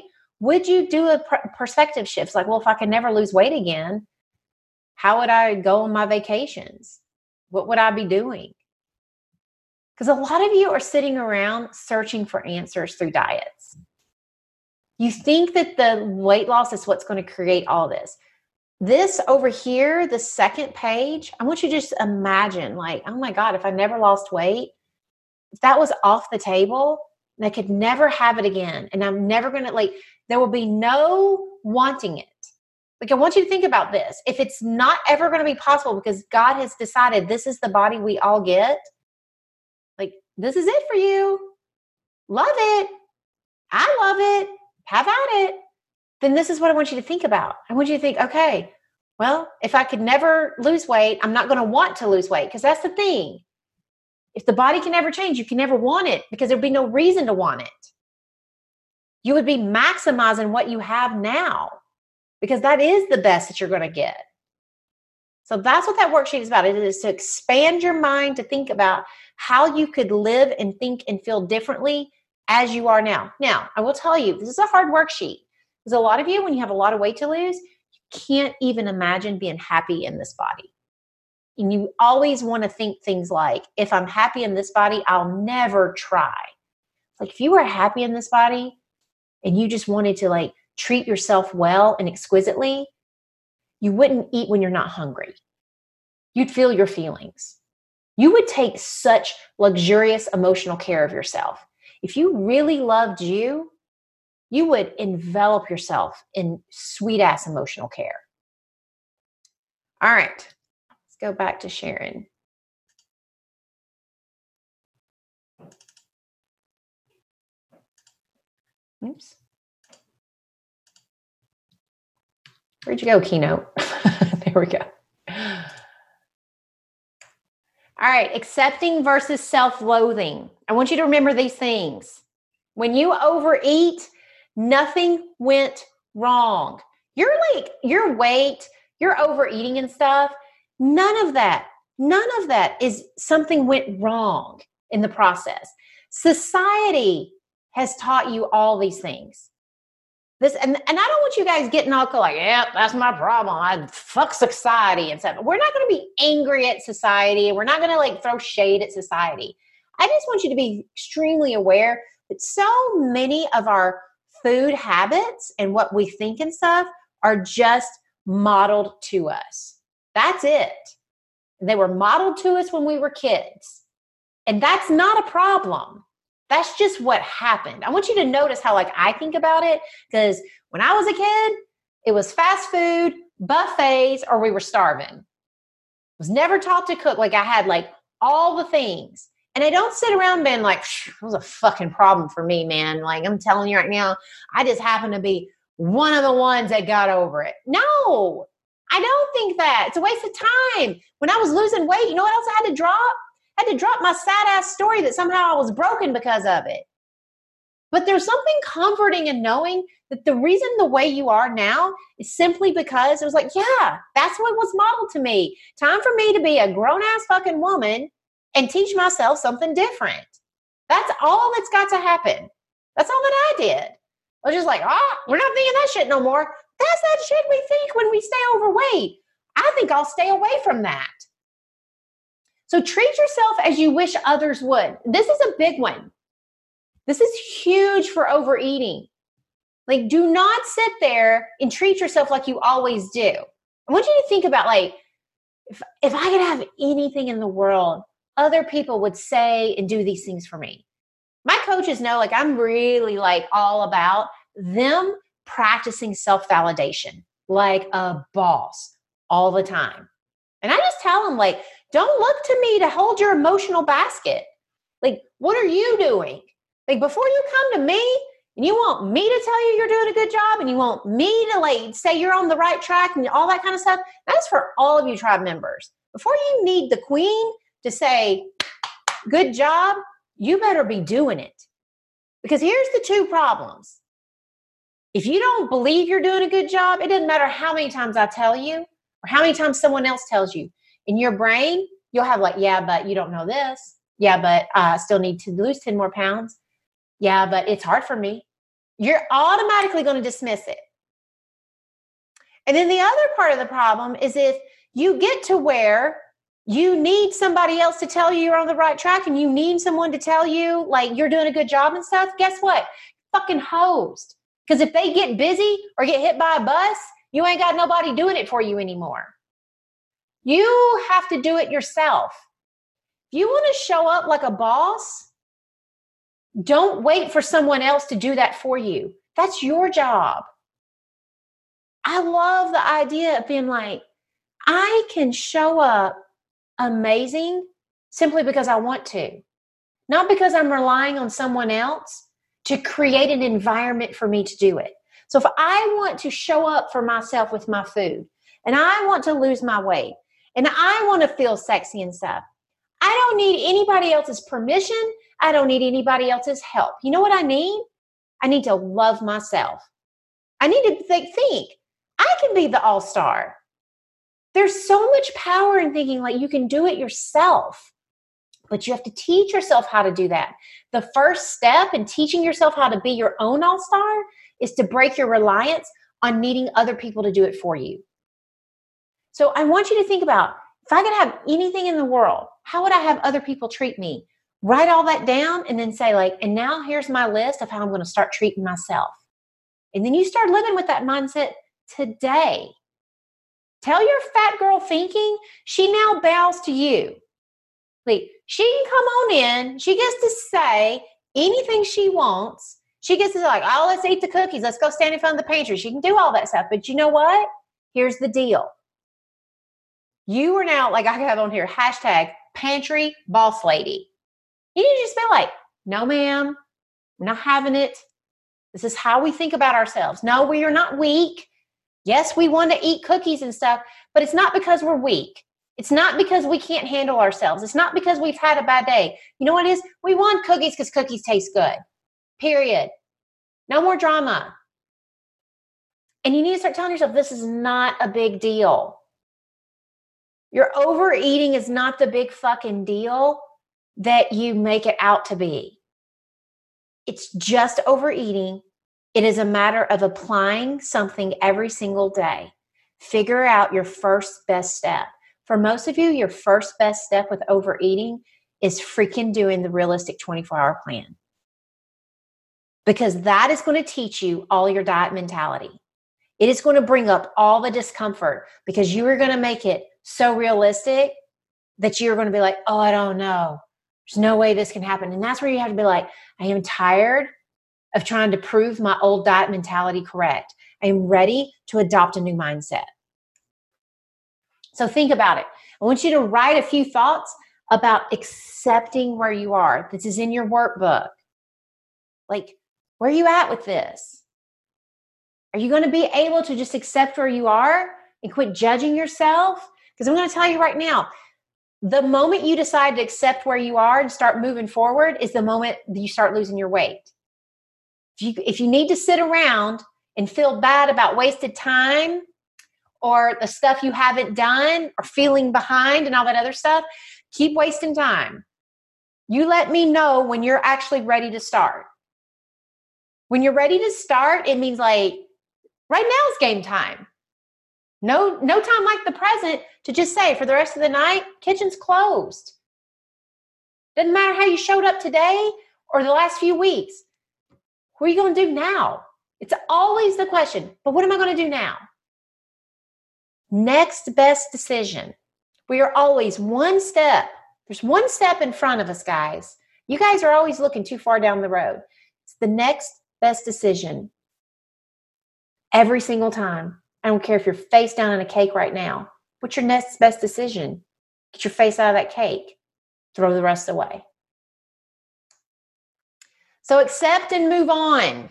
would you do a pr- perspective shift? Like, well, if I could never lose weight again, how would I go on my vacations? What would I be doing? Because a lot of you are sitting around searching for answers through diets. You think that the weight loss is what's going to create all this. This over here, the second page, I want you to just imagine like, oh my God, if I never lost weight, if that was off the table and I could never have it again, and I'm never going to, like, there will be no wanting it. Like, I want you to think about this. If it's not ever going to be possible because God has decided this is the body we all get, like, this is it for you. Love it. I love it. Have at it. Then this is what I want you to think about. I want you to think, okay, well, if I could never lose weight, I'm not going to want to lose weight, because that's the thing. If the body can never change, you can never want it, because there'd be no reason to want it. You would be maximizing what you have now, because that is the best that you're going to get. So that's what that worksheet is about. It is to expand your mind to think about how you could live and think and feel differently as you are now. Now, I will tell you, this is a hard worksheet, because a lot of you, when you have a lot of weight to lose, you can't even imagine being happy in this body. And you always want to think things like, if I'm happy in this body, I'll never try. Like, if you were happy in this body and you just wanted to like treat yourself well and exquisitely, you wouldn't eat when you're not hungry. You'd feel your feelings. You would take such luxurious emotional care of yourself. If you really loved you, you would envelop yourself in sweet ass emotional care. All right. Go back to Sharon. Oops. Where'd you go, Keynote? There we go. All right. Accepting versus self-loathing. I want you to remember these things. When you overeat, nothing went wrong. You're like, your weight, your overeating and stuff, none of that, none of that is something went wrong in the process. Society has taught you all these things. This, and, and I don't want you guys getting all like, yeah, that's my problem. I fuck society and stuff. We're not going to be angry at society. We're not going to like throw shade at society. I just want you to be extremely aware that so many of our food habits and what we think and stuff are just modeled to us. That's it. They were modeled to us when we were kids. And that's not a problem. That's just what happened. I want you to notice how like I think about it, because when I was a kid, it was fast food, buffets, or we were starving. I was never taught to cook. Like I had like all the things. And I don't sit around being like, it was a fucking problem for me, man. Like I'm telling you right now, I just happen to be one of the ones that got over it. No. I don't think that. It's a waste of time. When I was losing weight, you know what else I had to drop? I had to drop my sad ass story that somehow I was broken because of it. But there's something comforting in knowing that the reason the way you are now is simply because it was like, yeah, that's what was modeled to me. Time for me to be a grown ass fucking woman and teach myself something different. That's all that's got to happen. That's all that I did. I was just like, oh, we're not thinking that shit no more. That's that shit we think when we stay overweight. I think I'll stay away from that. So treat yourself as you wish others would. This is a big one. This is huge for overeating. Like, do not sit there and treat yourself like you always do. I want you to think about, like, if, if I could have anything in the world, other people would say and do these things for me. My coaches know, like, I'm really, like, all about them practicing self-validation like a boss all the time. And I just tell them, like, don't look to me to hold your emotional basket. Like, what are you doing? Like, before you come to me and you want me to tell you you're doing a good job and you want me to, like, say you're on the right track and all that kind of stuff, that's for all of you tribe members. Before you need the queen to say, good job, you better be doing it. Because here's the two problems. If you don't believe you're doing a good job, it doesn't matter how many times I tell you or how many times someone else tells you. In your brain, you'll have like, yeah, but you don't know this. Yeah, but I uh, still need to lose ten more pounds. Yeah, but it's hard for me. You're automatically going to dismiss it. And then the other part of the problem is if you get to where you need somebody else to tell you you're on the right track and you need someone to tell you like you're doing a good job and stuff, guess what? Fucking hosed. Because if they get busy or get hit by a bus, you ain't got nobody doing it for you anymore. You have to do it yourself. If you want to show up like a boss, don't wait for someone else to do that for you. That's your job. I love the idea of being like, I can show up amazing simply because I want to, not because I'm relying on someone else to create an environment for me to do it. So if I want to show up for myself with my food and I want to lose my weight and I want to feel sexy and stuff, I don't need anybody else's permission. I don't need anybody else's help. You know what I need? I need to love myself. I need to think, think I can be the all-star. There's so much power in thinking like you can do it yourself, but you have to teach yourself how to do that. The first step in teaching yourself how to be your own all-star is to break your reliance on needing other people to do it for you. So I want you to think about, if I could have anything in the world, how would I have other people treat me? Write all that down and then say like, and now here's my list of how I'm going to start treating myself. And then you start living with that mindset today. Tell your fat girl thinking she now bows to you. Like, she can come on in. She gets to say anything she wants. She gets to say like, oh, let's eat the cookies. Let's go stand in front of the pantry. She can do all that stuff. But you know what? Here's the deal. You are now, like I have on here, hashtag pantry boss lady. You need to just be like, no, ma'am, we're not having it. This is how we think about ourselves. No, we are not weak. Yes, we want to eat cookies and stuff, but it's not because we're weak. It's not because we can't handle ourselves. It's not because we've had a bad day. You know what it is? We want cookies because cookies taste good. Period. No more drama. And you need to start telling yourself this is not a big deal. Your overeating is not the big fucking deal that you make it out to be. It's just overeating. It is a matter of applying something every single day. Figure out your first best step. For most of you, your first best step with overeating is freaking doing the realistic twenty-four hour plan. Because that is going to teach you all your diet mentality. It is going to bring up all the discomfort because you are going to make it so realistic that you're going to be like, oh, I don't know. There's no way this can happen. And that's where you have to be like, I am tired of trying to prove my old diet mentality correct. I am ready to adopt a new mindset. So think about it. I want you to write a few thoughts about accepting where you are. This is in your workbook. Like, where are you at with this? Are you going to be able to just accept where you are and quit judging yourself? Because I'm going to tell you right now, the moment you decide to accept where you are and start moving forward is the moment that you start losing your weight. If you, if you need to sit around and feel bad about wasted time or the stuff you haven't done or feeling behind and all that other stuff, keep wasting time. You let me know when you're actually ready to start. When you're ready to start, it means like, right now is game time. No, no time like the present to just say for the rest of the night, kitchen's closed. Doesn't matter how you showed up today or the last few weeks. What are you going to do now? It's always the question, but what am I going to do now? Next best decision. We are always one step. There's one step in front of us, guys. You guys are always looking too far down the road. It's the next best decision. Every single time. I don't care if you're face down in a cake right now. What's your next best decision? Get your face out of that cake. Throw the rest away. So accept and move on.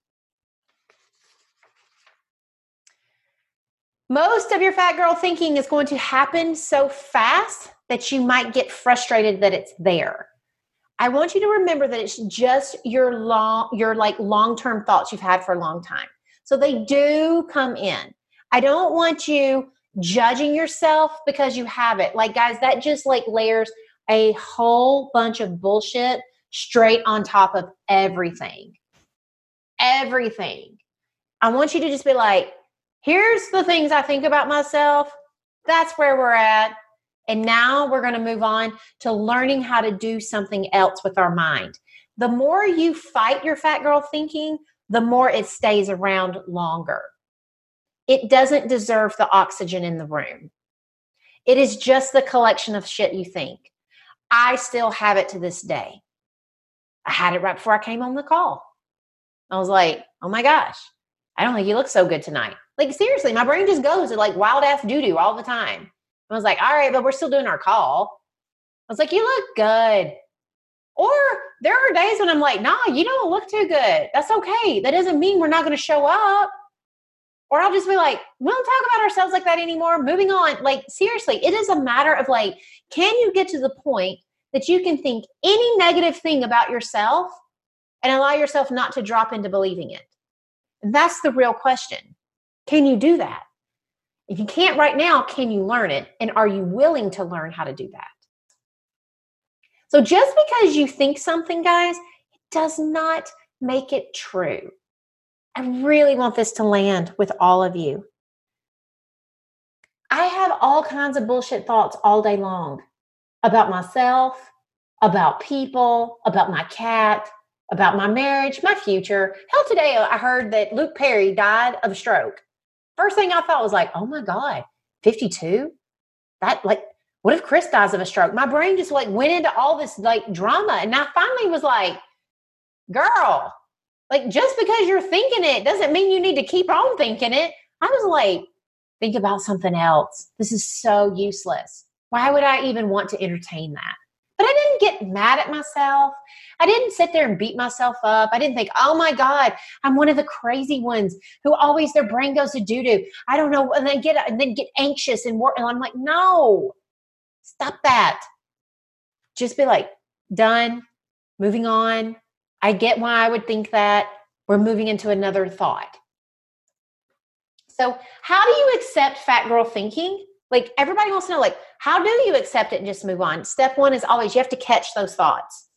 Most of your fat girl thinking is going to happen so fast that you might get frustrated that it's there. I want you to remember that it's just your long, your like long-term thoughts you've had for a long time. So they do come in. I don't want you judging yourself because you have it. Like, guys, that just like layers a whole bunch of bullshit straight on top of everything. everything. I want you to just be like, here's the things I think about myself. That's where we're at. And now we're going to move on to learning how to do something else with our mind. The more you fight your fat girl thinking, the more it stays around longer. It doesn't deserve the oxygen in the room. It is just the collection of shit you think. I still have it to this day. I had it right before I came on the call. I was like, oh my gosh, I don't think you look so good tonight. Like, seriously, my brain just goes to like wild ass doo-doo all the time. I was like, all right, but we're still doing our call. I was like, you look good. Or there are days when I'm like, nah, you don't look too good. That's okay. That doesn't mean we're not going to show up. Or I'll just be like, we don't talk about ourselves like that anymore. Moving on. Like, seriously, it is a matter of like, can you get to the point that you can think any negative thing about yourself and allow yourself not to drop into believing it? And that's the real question. Can you do that? If you can't right now, can you learn it? And are you willing to learn how to do that? So just because you think something, guys, it does not make it true. I really want this to land with all of you. I have all kinds of bullshit thoughts all day long about myself, about people, about my cat, about my marriage, my future. Hell, today I heard that Luke Perry died of a stroke. First thing I thought was like, oh my God, fifty-two? That like, what if Chris dies of a stroke? My brain just like went into all this like drama. And I finally was like, girl, like just because you're thinking it doesn't mean you need to keep on thinking it. I was like, think about something else. This is so useless. Why would I even want to entertain that? But I didn't get mad at myself. I didn't sit there and beat myself up. I didn't think, oh my God, I'm one of the crazy ones who always their brain goes to doo-doo. I don't know. And then get, and then get anxious and work. And I'm like, no, stop that. Just be like, done, moving on. I get why I would think that. We're moving into another thought. So how do you accept fat girl thinking? Like everybody wants to know, like, how do you accept it and just move on? Step one is always you have to catch those thoughts.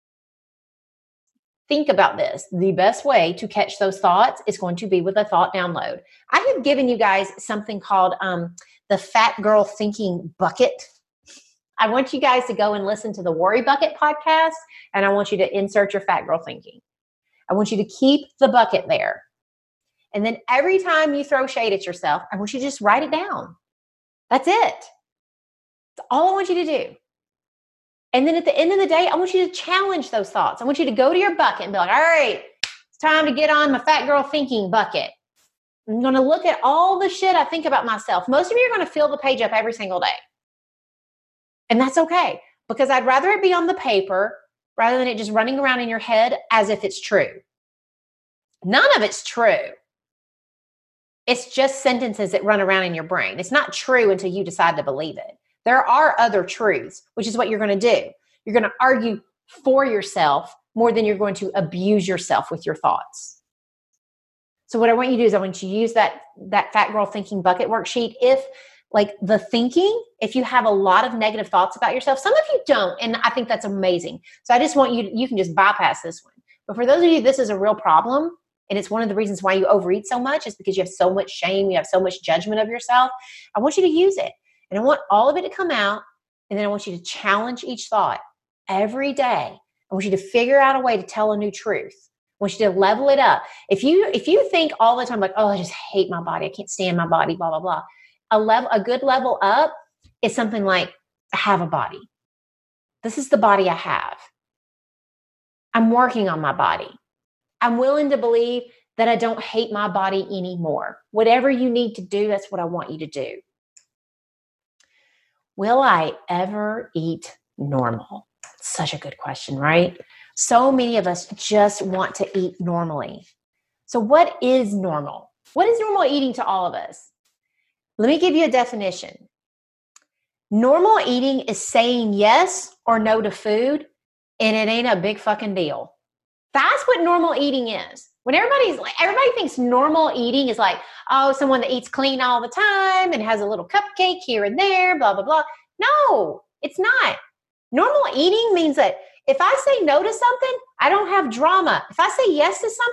Think about this. The best way to catch those thoughts is going to be with a thought download. I have given you guys something called um, the Fat Girl Thinking Bucket. I want you guys to go and listen to the Worry Bucket podcast, and I want you to insert your fat girl thinking. I want you to keep the bucket there. And then every time you throw shade at yourself, I want you to just write it down. That's it. That's all I want you to do. And then at the end of the day, I want you to challenge those thoughts. I want you to go to your bucket and be like, all right, it's time to get on my fat girl thinking bucket. I'm going to look at all the shit I think about myself. Most of you are going to fill the page up every single day. And that's okay, because I'd rather it be on the paper rather than it just running around in your head as if it's true. None of it's true. It's just sentences that run around in your brain. It's not true until you decide to believe it. There are other truths, which is what you're going to do. You're going to argue for yourself more than you're going to abuse yourself with your thoughts. So what I want you to do is I want you to use that, that Fat Girl Thinking Bucket worksheet. If like the thinking, if you have a lot of negative thoughts about yourself, some of you don't, and I think that's amazing. So I just want you, to, you can just bypass this one. But for those of you, this is a real problem. And it's one of the reasons why you overeat so much is because you have so much shame. You have so much judgment of yourself. I want you to use it. And I want all of it to come out. And then I want you to challenge each thought every day. I want you to figure out a way to tell a new truth. I want you to level it up. If you, if you think all the time like, oh, I just hate my body. I can't stand my body, blah, blah, blah. A level, a good level up is something like, I have a body. This is the body I have. I'm working on my body. I'm willing to believe that I don't hate my body anymore. Whatever you need to do, that's what I want you to do. Will I ever eat normal? Such a good question, right? So many of us just want to eat normally. So what is normal? What is normal eating to all of us? Let me give you a definition. Normal eating is saying yes or no to food, and it ain't a big fucking deal. That's what normal eating is. When everybody's like, everybody thinks normal eating is like, oh, someone that eats clean all the time and has a little cupcake here and there, blah, blah, blah. No, it's not. Normal eating means that if I say no to something, I don't have drama. If I say yes to something,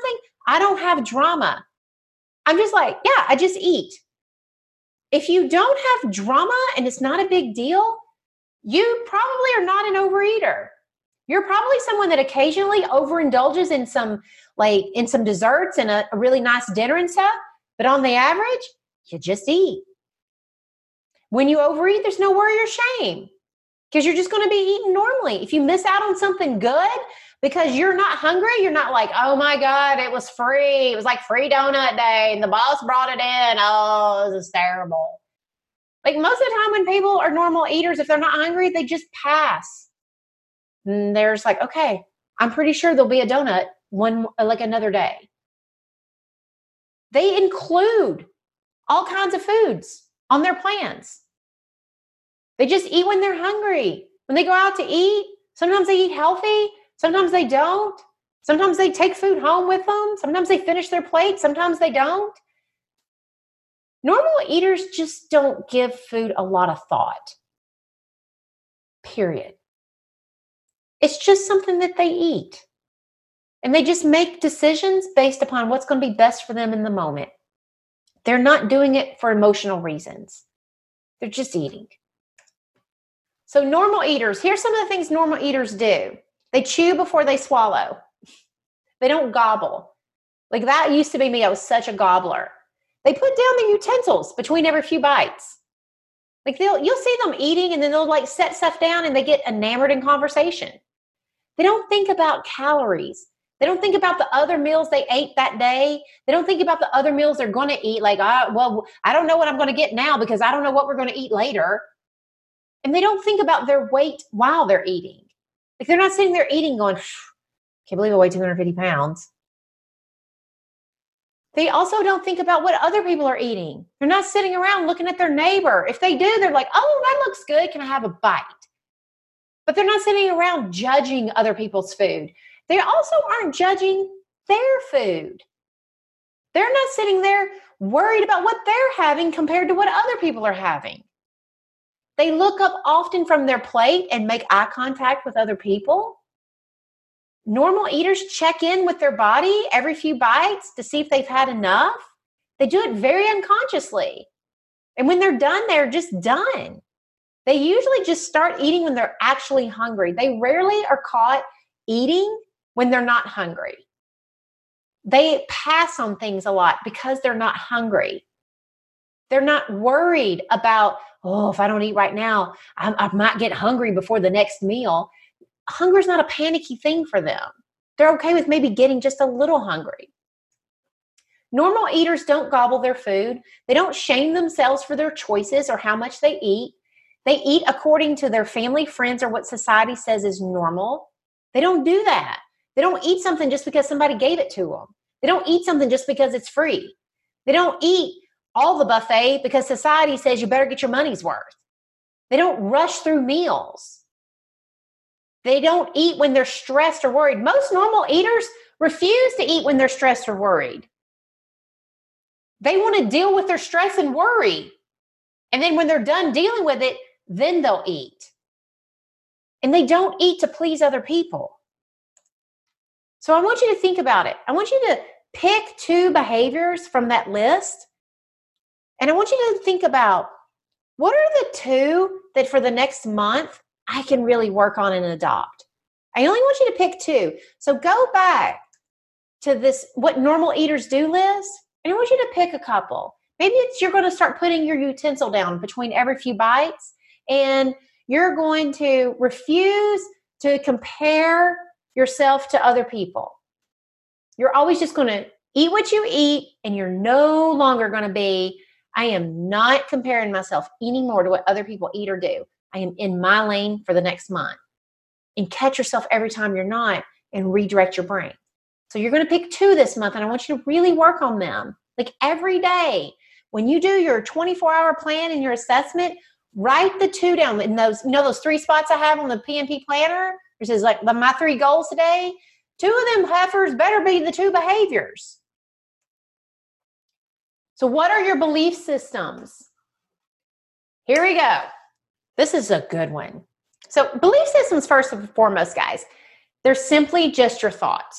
I don't have drama. I'm just like, yeah, I just eat. If you don't have drama and it's not a big deal, you probably are not an overeater. You're probably someone that occasionally overindulges in some, like in some desserts and a, a really nice dinner and stuff. But on the average, you just eat. When you overeat, there's no worry or shame because you're just going to be eating normally. If you miss out on something good because you're not hungry, you're not like, oh my God, it was free. It was like free donut day and the boss brought it in. Oh, this is terrible. Like most of the time when people are normal eaters, if they're not hungry, they just pass. And there's like, okay, I'm pretty sure there'll be a donut one, like another day. They include all kinds of foods on their plans. They just eat when they're hungry. When they go out to eat, sometimes they eat healthy. Sometimes they don't. Sometimes they take food home with them. Sometimes they finish their plate. Sometimes they don't. Normal eaters just don't give food a lot of thought. Period. It's just something that they eat. And they just make decisions based upon what's going to be best for them in the moment. They're not doing it for emotional reasons. They're just eating. So normal eaters, here's some of the things normal eaters do. They chew before they swallow. They don't gobble. Like that used to be me. I was such a gobbler. They put down the utensils between every few bites. Like they'll, you'll see them eating and then they'll like set stuff down and they get enamored in conversation. They don't think about calories. They don't think about the other meals they ate that day. They don't think about the other meals they're going to eat. Like, ah, well, I don't know what I'm going to get now because I don't know what we're going to eat later. And they don't think about their weight while they're eating. Like they're not sitting there eating going, can't believe I weigh two hundred fifty pounds. They also don't think about what other people are eating. They're not sitting around looking at their neighbor. If they do, they're like, oh, that looks good. Can I have a bite? But they're not sitting around judging other people's food. They also aren't judging their food. They're not sitting there worried about what they're having compared to what other people are having. They look up often from their plate and make eye contact with other people. Normal eaters check in with their body every few bites to see if they've had enough. They do it very unconsciously. And when they're done, they're just done. They usually just start eating when they're actually hungry. They rarely are caught eating when they're not hungry. They pass on things a lot because they're not hungry. They're not worried about, oh, if I don't eat right now, I, I might get hungry before the next meal. Hunger is not a panicky thing for them. They're okay with maybe getting just a little hungry. Normal eaters don't gobble their food. They don't shame themselves for their choices or how much they eat. They eat according to their family, friends, or what society says is normal. They don't do that. They don't eat something just because somebody gave it to them. They don't eat something just because it's free. They don't eat all the buffet because society says you better get your money's worth. They don't rush through meals. They don't eat when they're stressed or worried. Most normal eaters refuse to eat when they're stressed or worried. They want to deal with their stress and worry. And then when they're done dealing with it, then they'll eat. And they don't eat to please other people. So I want you to think about it. I want you to pick two behaviors from that list. And I want you to think about, what are the two that for the next month I can really work on and adopt? I only want you to pick two. So go back to this, what normal eaters do list, and I want you to pick a couple. Maybe it's you're going to start putting your utensil down between every few bites, and you're going to refuse to compare yourself to other people. You're always just going to eat what you eat, and you're no longer going to be, I am not comparing myself anymore to what other people eat or do. I am in my lane for the next month. And catch yourself every time you're not and redirect your brain. So you're going to pick two this month, and I want you to really work on them. Like every day, when you do your twenty-four hour plan and your assessment, write the two down in those, you know, those three spots I have on the P M P planner. It says like my three goals today. Two of them heifers better be the two behaviors. So what are your belief systems? Here we go. This is a good one. So belief systems, first and foremost, guys, they're simply just your thoughts.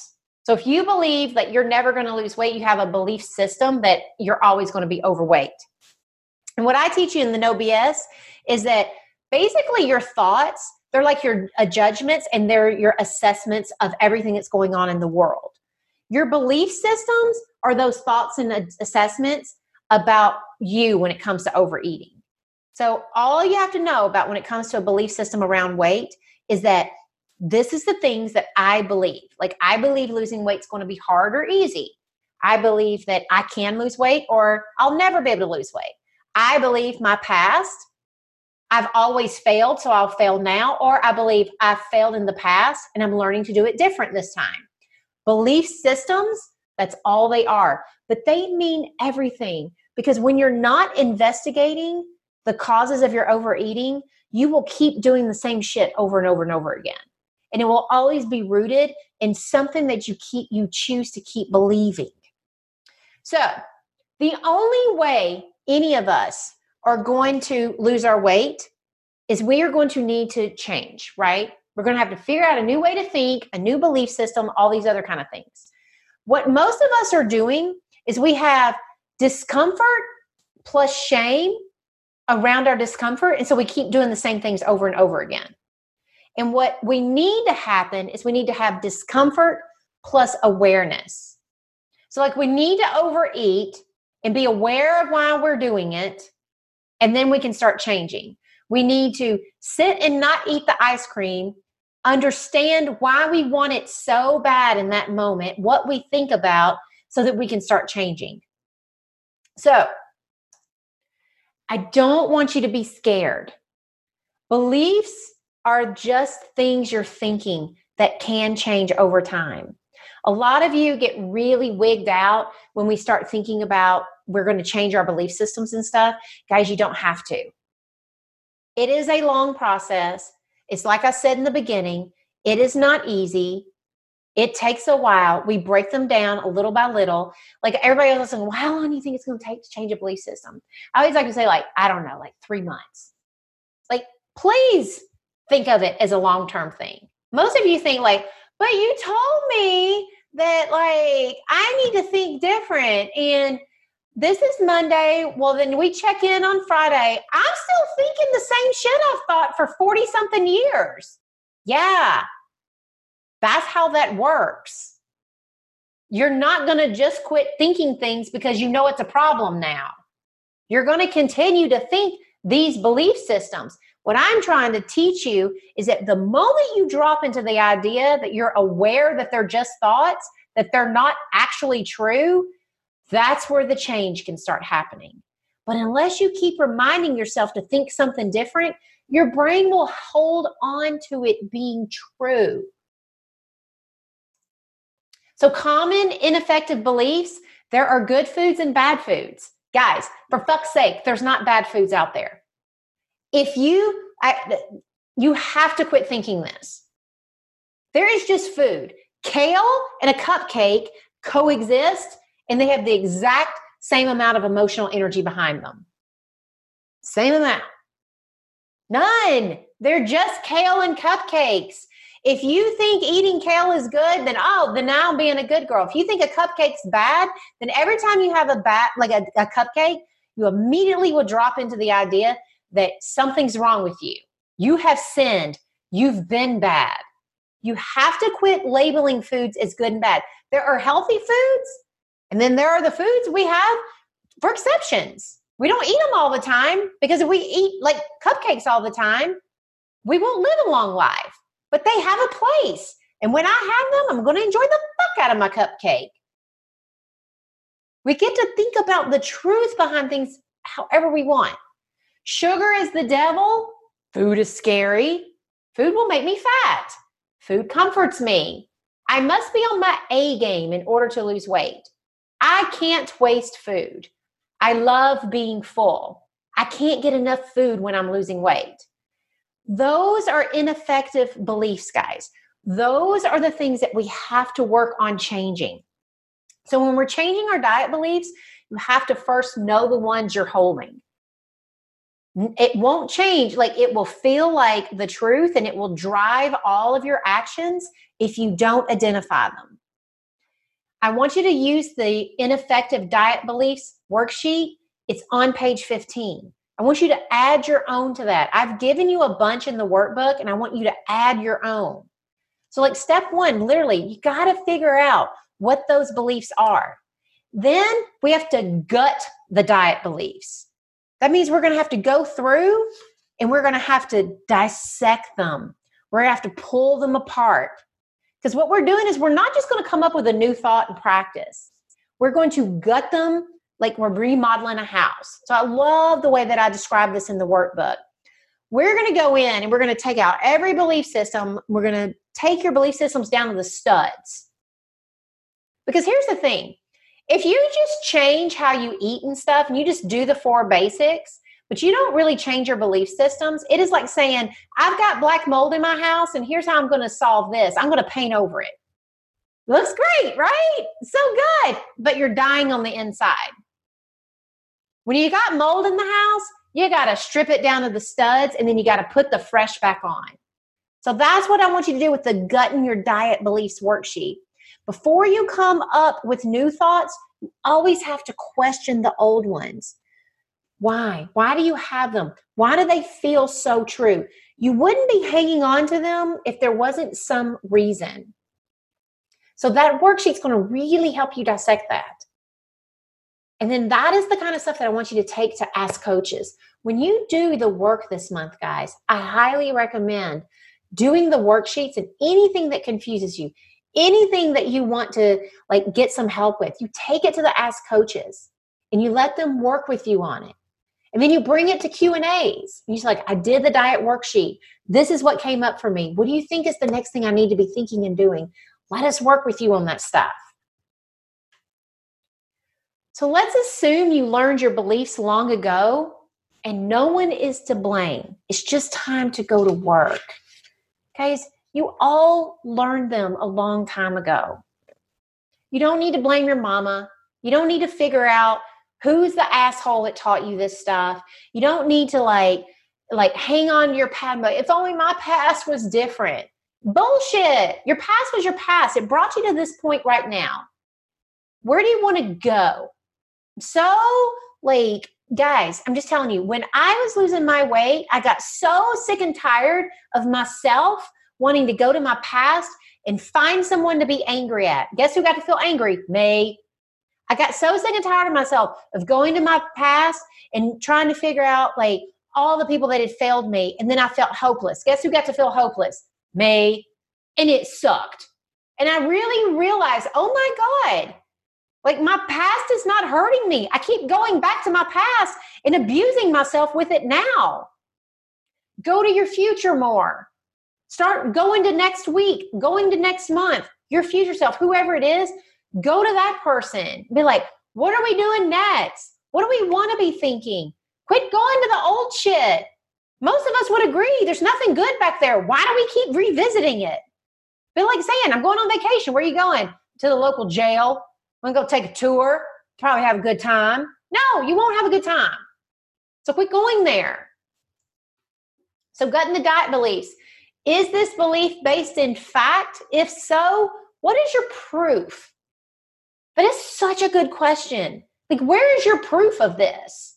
So if you believe that you're never going to lose weight, you have a belief system that you're always going to be overweight. And what I teach you in the No B S is that basically your thoughts, they're like your uh, judgments, and they're your assessments of everything that's going on in the world. Your belief systems are those thoughts and assessments about you when it comes to overeating. So all you have to know about when it comes to a belief system around weight is that this is the things that I believe. Like, I believe losing weight is going to be hard or easy. I believe that I can lose weight or I'll never be able to lose weight. I believe my past, I've always failed, so I'll fail now. Or I believe I've failed in the past and I'm learning to do it different this time. Belief systems, that's all they are. But they mean everything, because when you're not investigating the causes of your overeating, you will keep doing the same shit over and over and over again. And it will always be rooted in something that you keep, you choose to keep believing. So the only way any of us are going to lose our weight is we are going to need to change, right? We're going to have to figure out a new way to think, a new belief system, all these other kind of things. What most of us are doing is we have discomfort plus shame around our discomfort. And so we keep doing the same things over and over again. And what we need to happen is we need to have discomfort plus awareness. So like, we need to overeat and be aware of why we're doing it. And then we can start changing. We need to sit and not eat the ice cream, understand why we want it so bad in that moment, what we think about, so that we can start changing. So I don't want you to be scared. Beliefs are just things you're thinking that can change over time. A lot of you get really wigged out when we start thinking about we're going to change our belief systems and stuff. Guys, you don't have to. It is a long process. It's like I said in the beginning, it is not easy. It takes a while. We break them down a little by little. Like, everybody else is saying, well, how long do you think it's going to take to change a belief system? I always like to say, like, I don't know, like three months. Like, please think of it as a long-term thing. Most of you think like, but you told me that, like, I need to think different. And this is Monday. Well, then we check in on Friday. I'm still thinking the same shit I've thought for forty something years. Yeah. That's how that works. You're not going to just quit thinking things because you know it's a problem now. You're going to continue to think these belief systems. What I'm trying to teach you is that the moment you drop into the idea that you're aware that they're just thoughts, that they're not actually true, that's where the change can start happening. But unless you keep reminding yourself to think something different, your brain will hold on to it being true. So common ineffective beliefs, there are good foods and bad foods. Guys, for fuck's sake, there's not bad foods out there. If you, I, you have to quit thinking this. There is just food. Kale and a cupcake coexist, and they have the exact same amount of emotional energy behind them. Same amount. None. They're just kale and cupcakes. If you think eating kale is good, then oh, then now I'm being a good girl. If you think a cupcake's bad, then every time you have a bat like a, a cupcake, you immediately will drop into the idea that something's wrong with you. You have sinned. You've been bad. You have to quit labeling foods as good and bad. There are healthy foods, and then there are the foods we have for exceptions. We don't eat them all the time, because if we eat like cupcakes all the time, we won't live a long life. But they have a place. And when I have them, I'm going to enjoy the fuck out of my cupcake. We get to think about the truth behind things however we want. Sugar is the devil. Food is scary. Food will make me fat. Food comforts me. I must be on my A game in order to lose weight. I can't waste food. I love being full. I can't get enough food when I'm losing weight. Those are ineffective beliefs, guys. Those are the things that we have to work on changing. So when we're changing our diet beliefs, you have to first know the ones you're holding. It won't change. Like, it will feel like the truth, and it will drive all of your actions if you don't identify them. I want you to use the ineffective diet beliefs worksheet. It's on page fifteen. I want you to add your own to that. I've given you a bunch in the workbook, and I want you to add your own. So like step one, literally, you got to figure out what those beliefs are. Then we have to gut the diet beliefs. That means we're going to have to go through and we're going to have to dissect them. We're going to have to pull them apart. Because what we're doing is we're not just going to come up with a new thought and practice. We're going to gut them like we're remodeling a house. So I love the way that I describe this in the workbook. We're going to go in and we're going to take out every belief system. We're going to take your belief systems down to the studs. Because here's the thing. If you just change how you eat and stuff, and you just do the four basics, but you don't really change your belief systems, it is like saying, I've got black mold in my house, and here's how I'm going to solve this. I'm going to paint over it. Looks great, right? So good. But you're dying on the inside. When you got mold in the house, you got to strip it down to the studs, and then you got to put the fresh back on. So that's what I want you to do with the Gut in Your Diet Beliefs worksheet. Before you come up with new thoughts, you always have to question the old ones. Why? Why do you have them? Why do they feel so true? You wouldn't be hanging on to them if there wasn't some reason. So that worksheet's going to really help you dissect that. And then that is the kind of stuff that I want you to take to Ask Coaches. When you do the work this month, guys, I highly recommend doing the worksheets and anything that confuses you, anything that you want to like get some help with, you take it to the Ask Coaches and you let them work with you on it. And then you bring it to Q and A's. You're just like, I did the diet worksheet. This is what came up for me. What do you think is the next thing I need to be thinking and doing? Let us work with you on that stuff. So let's assume you learned your beliefs long ago and no one is to blame. It's just time to go to work. Guys, you all learned them a long time ago. You don't need to blame your mama. You don't need to figure out who's the asshole that taught you this stuff. You don't need to like, like hang on to your past. If only my past was different. Bullshit. Your past was your past. It brought you to this point right now. Where do you want to go? So like, guys, I'm just telling you, when I was losing my weight, I got so sick and tired of myself wanting to go to my past and find someone to be angry at. Guess who got to feel angry? Me. I got so sick and tired of myself of going to my past and trying to figure out like all the people that had failed me. And then I felt hopeless. Guess who got to feel hopeless? Me. And it sucked. And I really realized, oh my God, like my past is not hurting me. I keep going back to my past and abusing myself with it now. Go to your future more. Start going to next week, going to next month, your future self, whoever it is, go to that person. Be like, what are we doing next? What do we want to be thinking? Quit going to the old shit. Most of us would agree there's nothing good back there. Why do we keep revisiting it? Be like saying, I'm going on vacation. Where are you going? To the local jail. I'm going to go take a tour. Probably have a good time. No, you won't have a good time. So quit going there. So gut in the diet beliefs. Is this belief based in fact? If so, what is your proof? That is such a good question. Like, where is your proof of this?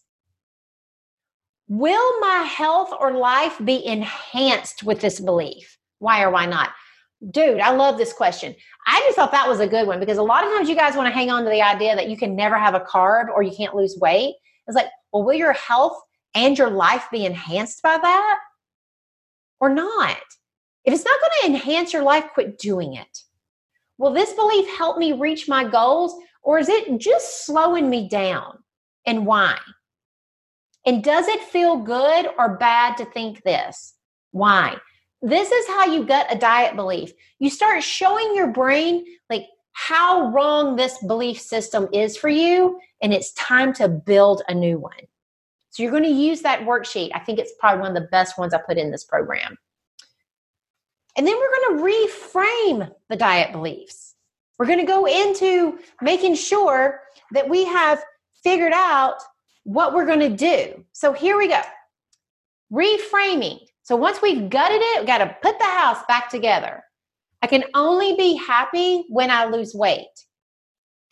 Will my health or life be enhanced with this belief? Why or why not? Dude, I love this question. I just thought that was a good one because a lot of times you guys want to hang on to the idea that you can never have a carb or you can't lose weight. It's like, well, will your health and your life be enhanced by that or not? If it's not going to enhance your life, quit doing it. Will this belief help me reach my goals or is it just slowing me down? And why? And does it feel good or bad to think this? Why? This is how you gut a diet belief. You start showing your brain like how wrong this belief system is for you, and it's time to build a new one. So you're going to use that worksheet. I think it's probably one of the best ones I put in this program. And then we're going to reframe the diet beliefs. We're going to go into making sure that we have figured out what we're going to do. So here we go. Reframing. So once we've gutted it, we've got to put the house back together. I can only be happy when I lose weight.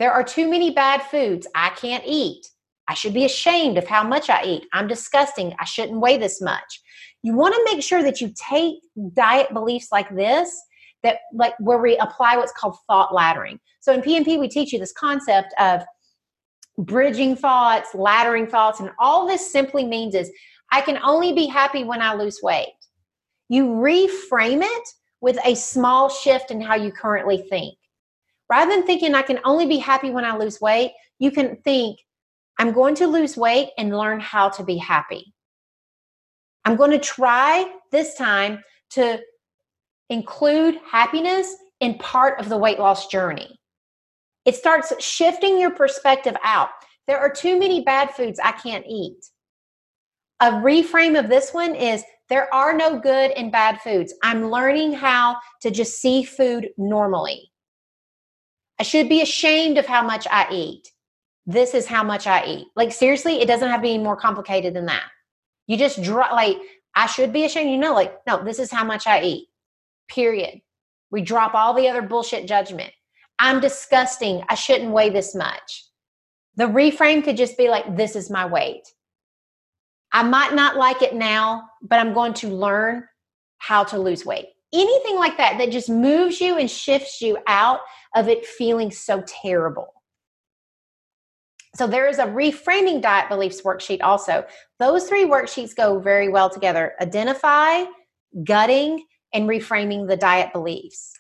There are too many bad foods I can't eat. I should be ashamed of how much I eat. I'm disgusting. I shouldn't weigh this much. You want to make sure that you take diet beliefs like this, that like where we apply what's called thought laddering. So in P M P, we teach you this concept of bridging thoughts, laddering thoughts, and all this simply means is I can only be happy when I lose weight. You reframe it with a small shift in how you currently think. Rather than thinking I can only be happy when I lose weight, you can think I'm going to lose weight and learn how to be happy. I'm going to try this time to include happiness in part of the weight loss journey. It starts shifting your perspective out. There are too many bad foods I can't eat. A reframe of this one is there are no good and bad foods. I'm learning how to just see food normally. I should be ashamed of how much I eat. This is how much I eat. Like seriously, it doesn't have to be more complicated than that. You just draw, like, I should be ashamed. You know, like, no, this is how much I eat. Period. We drop all the other bullshit judgment. I'm disgusting. I shouldn't weigh this much. The reframe could just be like, this is my weight. I might not like it now, but I'm going to learn how to lose weight. Anything like that, that just moves you and shifts you out of it feeling so terrible. So there is a reframing diet beliefs worksheet also. Those three worksheets go very well together. Identify, gutting, and reframing the diet beliefs.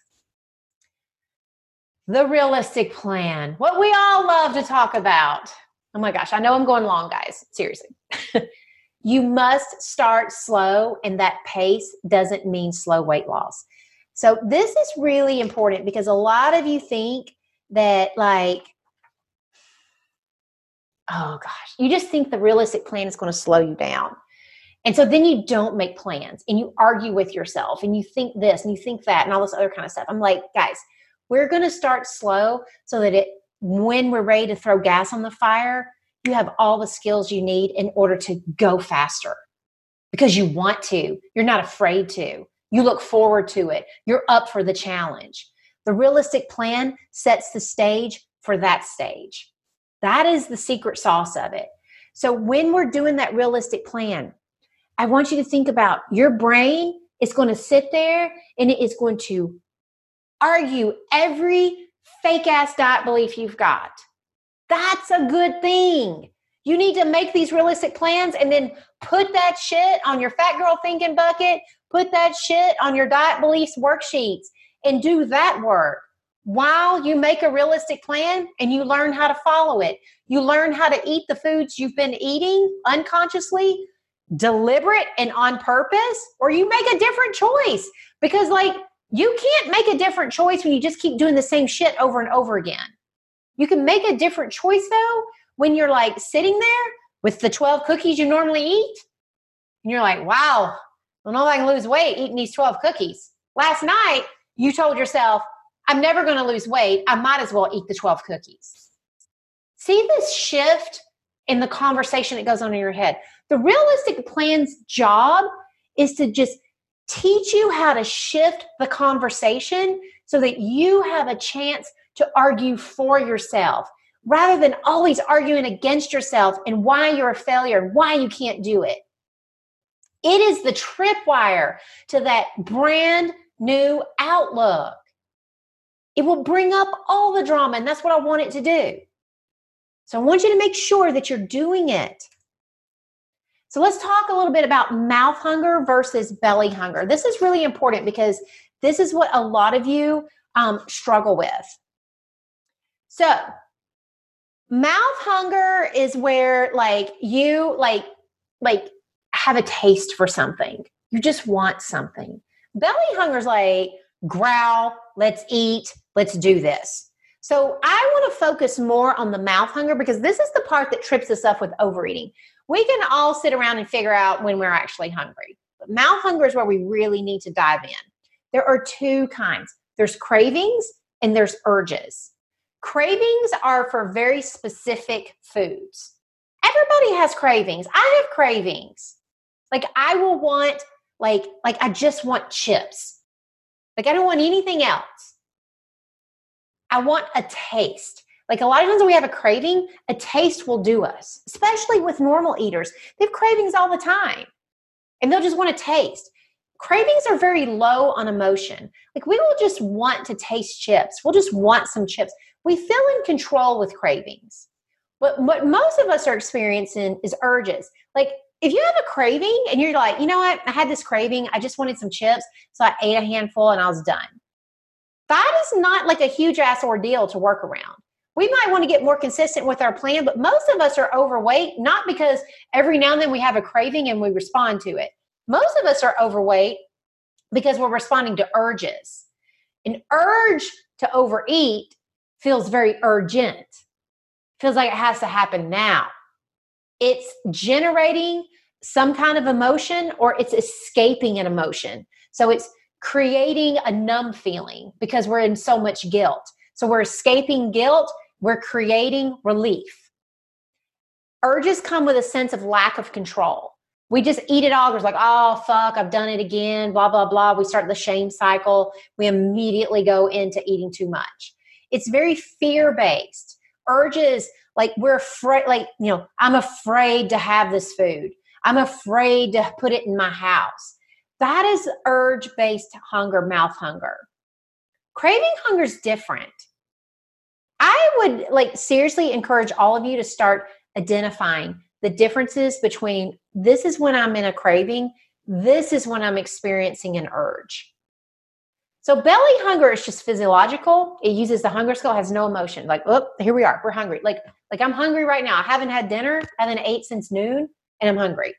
The realistic plan, what we all love to talk about. Oh my gosh, I know I'm going long, guys. Seriously. You must start slow, and that pace doesn't mean slow weight loss. So this is really important because a lot of you think that like, oh gosh, you just think the realistic plan is going to slow you down. And so then you don't make plans and you argue with yourself and you think this and you think that and all this other kind of stuff. I'm like, guys, we're going to start slow so that it, when we're ready to throw gas on the fire, you have all the skills you need in order to go faster because you want to. You're not afraid to. You look forward to it. You're up for the challenge. The realistic plan sets the stage for that stage. That is the secret sauce of it. So when we're doing that realistic plan, I want you to think about your brain is going to sit there and it is going to argue every fake ass diet belief you've got. That's a good thing. You need to make these realistic plans and then put that shit on your fat girl thinking bucket, put that shit on your diet beliefs worksheets and do that work while you make a realistic plan and you learn how to follow it. You learn how to eat the foods you've been eating unconsciously, deliberate and on purpose, or you make a different choice because like you can't make a different choice when you just keep doing the same shit over and over again. You can make a different choice though when you're like sitting there with the twelve cookies you normally eat and you're like, wow, I don't know if I can lose weight eating these twelve cookies. Last night, you told yourself, I'm never going to lose weight. I might as well eat the twelve cookies. See this shift in the conversation that goes on in your head. The realistic plan's job is to just teach you how to shift the conversation so that you have a chance to argue for yourself rather than always arguing against yourself and why you're a failure and why you can't do it. It is the tripwire to that brand new outlook. It will bring up all the drama, and that's what I want it to do. So I want you to make sure that you're doing it. So let's talk a little bit about mouth hunger versus belly hunger. This is really important because this is what a lot of you um, struggle with. So mouth hunger is where like you like, like have a taste for something. You just want something. Belly hunger is like growl, let's eat, let's do this. So I want to focus more on the mouth hunger because this is the part that trips us up with overeating. We can all sit around and figure out when we're actually hungry. But mouth hunger is where we really need to dive in. There are two kinds. There's cravings and there's urges. Cravings are for very specific foods. Everybody has cravings. I have cravings. Like I will want, like, like I just want chips. Like I don't want anything else. I want a taste. Like a lot of times when we have a craving, a taste will do us, especially with normal eaters. They have cravings all the time and they'll just want to taste. Cravings are very low on emotion. Like we will just want to taste chips. We'll just want some chips. We feel in control with cravings. But what most of us are experiencing is urges. Like if you have a craving and you're like, you know what, I had this craving, I just wanted some chips, so I ate a handful and I was done. That is not like a huge ass ordeal to work around. We might want to get more consistent with our plan, but most of us are overweight, not because every now and then we have a craving and we respond to it. Most of us are overweight because we're responding to urges. An urge to overeat feels very urgent. Feels like it has to happen now. It's generating some kind of emotion or it's escaping an emotion. So it's creating a numb feeling because we're in so much guilt. So we're escaping guilt. We're creating relief. Urges come with a sense of lack of control. We just eat it all. We're like, oh, fuck, I've done it again, blah, blah, blah. We start the shame cycle. We immediately go into eating too much. It's very fear-based. Urges, like we're afraid, like, you know, I'm afraid to have this food. I'm afraid to put it in my house. That is urge-based hunger, mouth hunger. Craving hunger is different. I would like seriously encourage all of you to start identifying the differences between this is when I'm in a craving, this is when I'm experiencing an urge. So belly hunger is just physiological. It uses the hunger scale, has no emotion. Like, oh, here we are, we're hungry. Like, like I'm hungry right now. I haven't had dinner, I haven't ate since noon, and I'm hungry.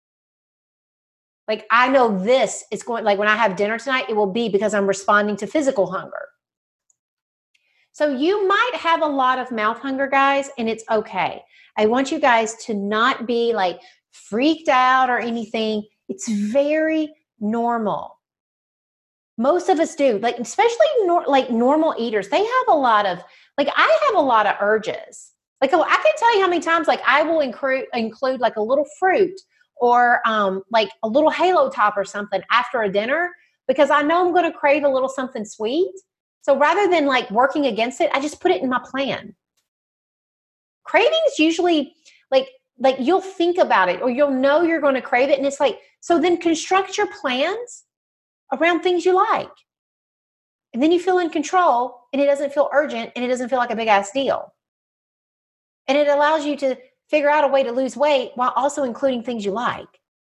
Like I know this is going, like when I have dinner tonight, it will be because I'm responding to physical hunger. So you might have a lot of mouth hunger, guys, and it's okay. I want you guys to not be like freaked out or anything. It's very normal. Most of us do, like especially nor- like normal eaters. They have a lot of, like I have a lot of urges. Like I can tell you how many times like I will include include like a little fruit or um, like a little Halo Top or something after a dinner because I know I'm going to crave a little something sweet. So rather than like working against it, I just put it in my plan. Cravings usually like, like you'll think about it or you'll know you're going to crave it. And it's like, so then construct your plans around things you like. And then you feel in control and it doesn't feel urgent and it doesn't feel like a big ass deal. And it allows you to figure out a way to lose weight while also including things you like.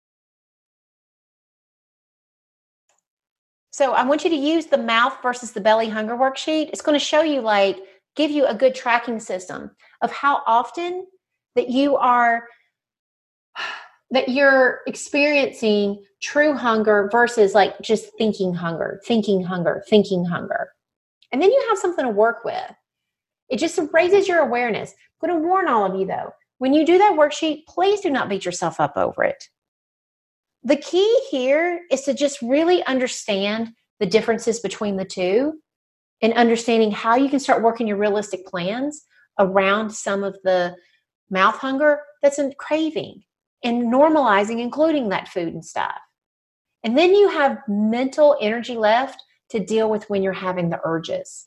So I want you to use the mouth versus the belly hunger worksheet. It's going to show you like, give you a good tracking system of how often that you are, that you're experiencing true hunger versus like just thinking hunger, thinking hunger, thinking hunger. And then you have something to work with. It just raises your awareness. I'm going to warn all of you though, when you do that worksheet, please do not beat yourself up over it. The key here is to just really understand the differences between the two and understanding how you can start working your realistic plans around some of the mouth hunger that's in craving and normalizing, including that food and stuff. And then you have mental energy left to deal with when you're having the urges.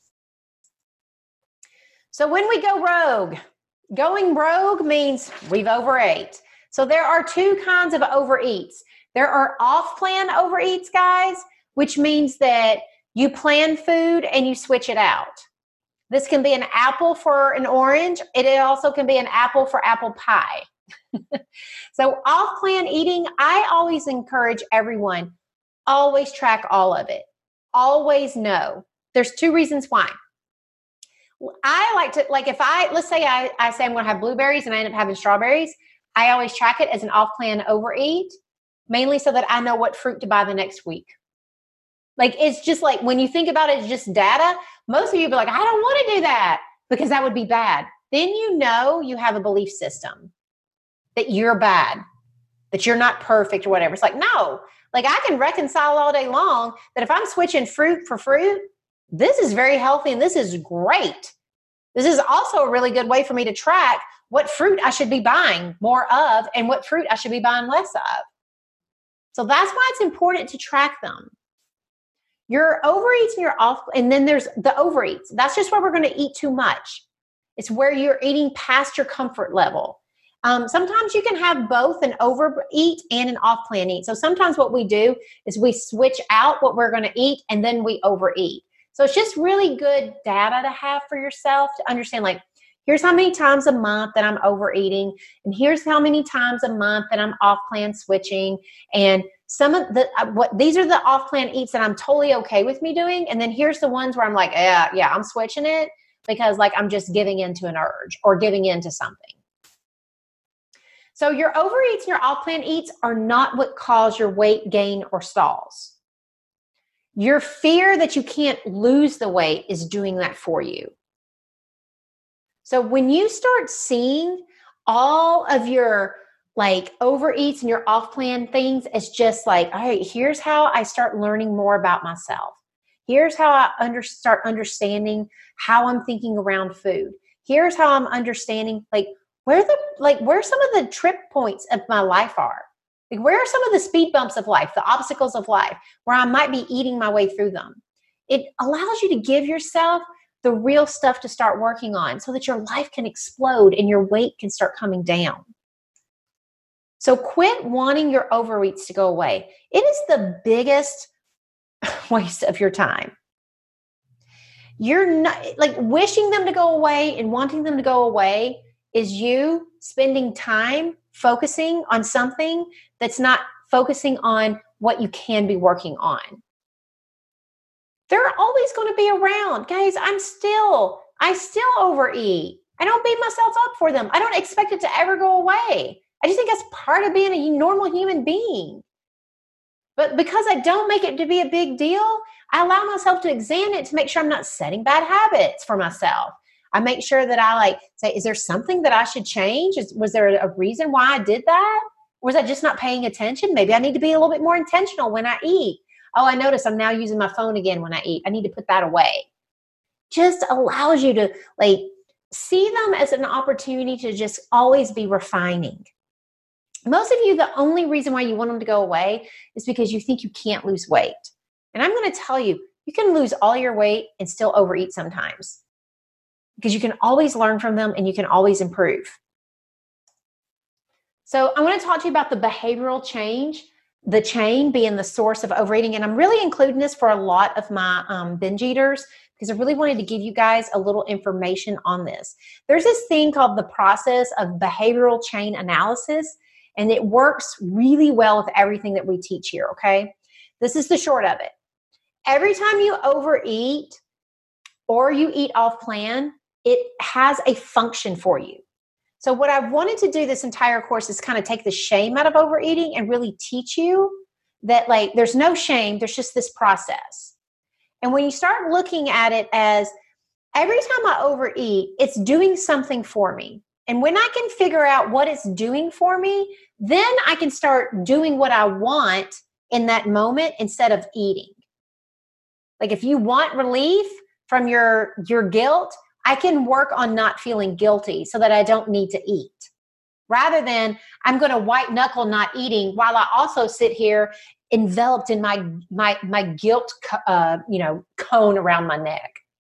So when we go rogue, going rogue means we've overate. So there are two kinds of overeats. There are off-plan overeats, guys, which means that you plan food and you switch it out. This can be an apple for an orange. It also can be an apple for apple pie. So off-plan eating, I always encourage everyone, always track all of it. Always know. There's two reasons why. I like to, like if I, let's say I, I say I'm going to have blueberries and I end up having strawberries, I always track it as an off-plan overeat, mainly so that I know what fruit to buy the next week. Like, it's just like, when you think about it, it's just data. Most of you be like, I don't want to do that because that would be bad. Then you know you have a belief system that you're bad, that you're not perfect or whatever. It's like, no, like I can reconcile all day long that if I'm switching fruit for fruit, this is very healthy and this is great. This is also a really good way for me to track what fruit I should be buying more of and what fruit I should be buying less of. So that's why it's important to track them. Your overeats and your off, and then there's the overeats. That's just where we're going to eat too much. It's where you're eating past your comfort level. Um, sometimes you can have both an overeat and an off-plan eat. So sometimes what we do is we switch out what we're going to eat and then we overeat. So it's just really good data to have for yourself to understand, like, here's how many times a month that I'm overeating, and here's how many times a month that I'm off-plan switching. And some of the uh, what these are the off-plan eats that I'm totally okay with me doing, and then here's the ones where I'm like, yeah, yeah, I'm switching it because like I'm just giving into an urge or giving into something. So your overeats and your off-plan eats are not what cause your weight gain or stalls. Your fear that you can't lose the weight is doing that for you. So when you start seeing all of your like overeats and your off-plan things as just like, all right, here's how I start learning more about myself. Here's how I under, start understanding how I'm thinking around food. Here's how I'm understanding like where the like where some of the trip points of my life are. Like, where are some of the speed bumps of life, the obstacles of life, where I might be eating my way through them? It allows you to give yourself the real stuff to start working on so that your life can explode and your weight can start coming down. So quit wanting your overeats to go away. It is the biggest waste of your time. You're not like wishing them to go away and wanting them to go away is you spending time focusing on something that's not focusing on what you can be working on. They're always going to be around. Guys, I'm still, I still overeat. I don't beat myself up for them. I don't expect it to ever go away. I just think that's part of being a normal human being. But because I don't make it to be a big deal, I allow myself to examine it to make sure I'm not setting bad habits for myself. I make sure that I like say, is there something that I should change? Is, was there a reason why I did that? Or was I just not paying attention? Maybe I need to be a little bit more intentional when I eat. Oh, I notice I'm now using my phone again when I eat. I need to put that away. Just allows you to like see them as an opportunity to just always be refining. Most of you, the only reason why you want them to go away is because you think you can't lose weight. And I'm going to tell you, you can lose all your weight and still overeat sometimes. Because you can always learn from them and you can always improve. So I want to talk to you about the behavioral change, the chain being the source of overeating. And I'm really including this for a lot of my um, binge eaters because I really wanted to give you guys a little information on this. There's this thing called the process of behavioral chain analysis, and it works really well with everything that we teach here, okay? This is the short of it. Every time you overeat or you eat off plan, it has a function for you. So what I wanted to do this entire course is kind of take the shame out of overeating and really teach you that like there's no shame, there's just this process. And when you start looking at it as every time I overeat, it's doing something for me. And when I can figure out what it's doing for me, then I can start doing what I want in that moment instead of eating. Like if you want relief from your, your guilt, I can work on not feeling guilty so that I don't need to eat. Rather than I'm going to white knuckle not eating while I also sit here enveloped in my my my guilt uh, you know cone around my neck.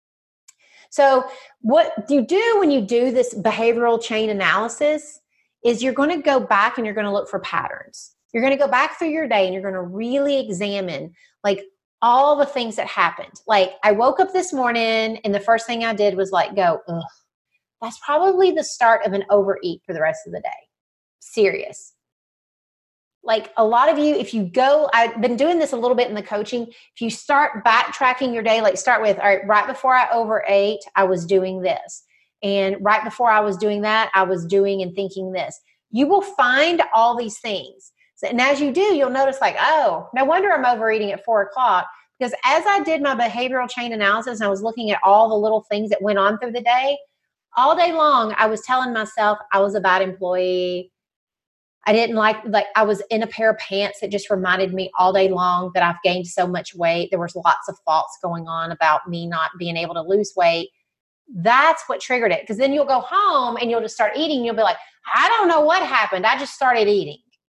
So what you do when you do this behavioral chain analysis is you're going to go back and you're going to look for patterns. You're going to go back through your day and you're going to really examine like all the things that happened. Like I woke up this morning and the first thing I did was like go, ugh, that's probably the start of an overeat for the rest of the day. Serious. Like a lot of you, if you go, I've been doing this a little bit in the coaching. If you start backtracking your day, like start with, all right, right before I overate, I was doing this. And right before I was doing that, I was doing and thinking this. You will find all these things. So, and as you do, you'll notice like, oh, no wonder I'm overeating at four o'clock. Because as I did my behavioral chain analysis and I was looking at all the little things that went on through the day, all day long, I was telling myself I was a bad employee. I didn't like, like I was in a pair of pants that just reminded me all day long that I've gained so much weight. There was lots of thoughts going on about me not being able to lose weight. That's what triggered it. Because then you'll go home and you'll just start eating. You'll be like, I don't know what happened. I just started eating.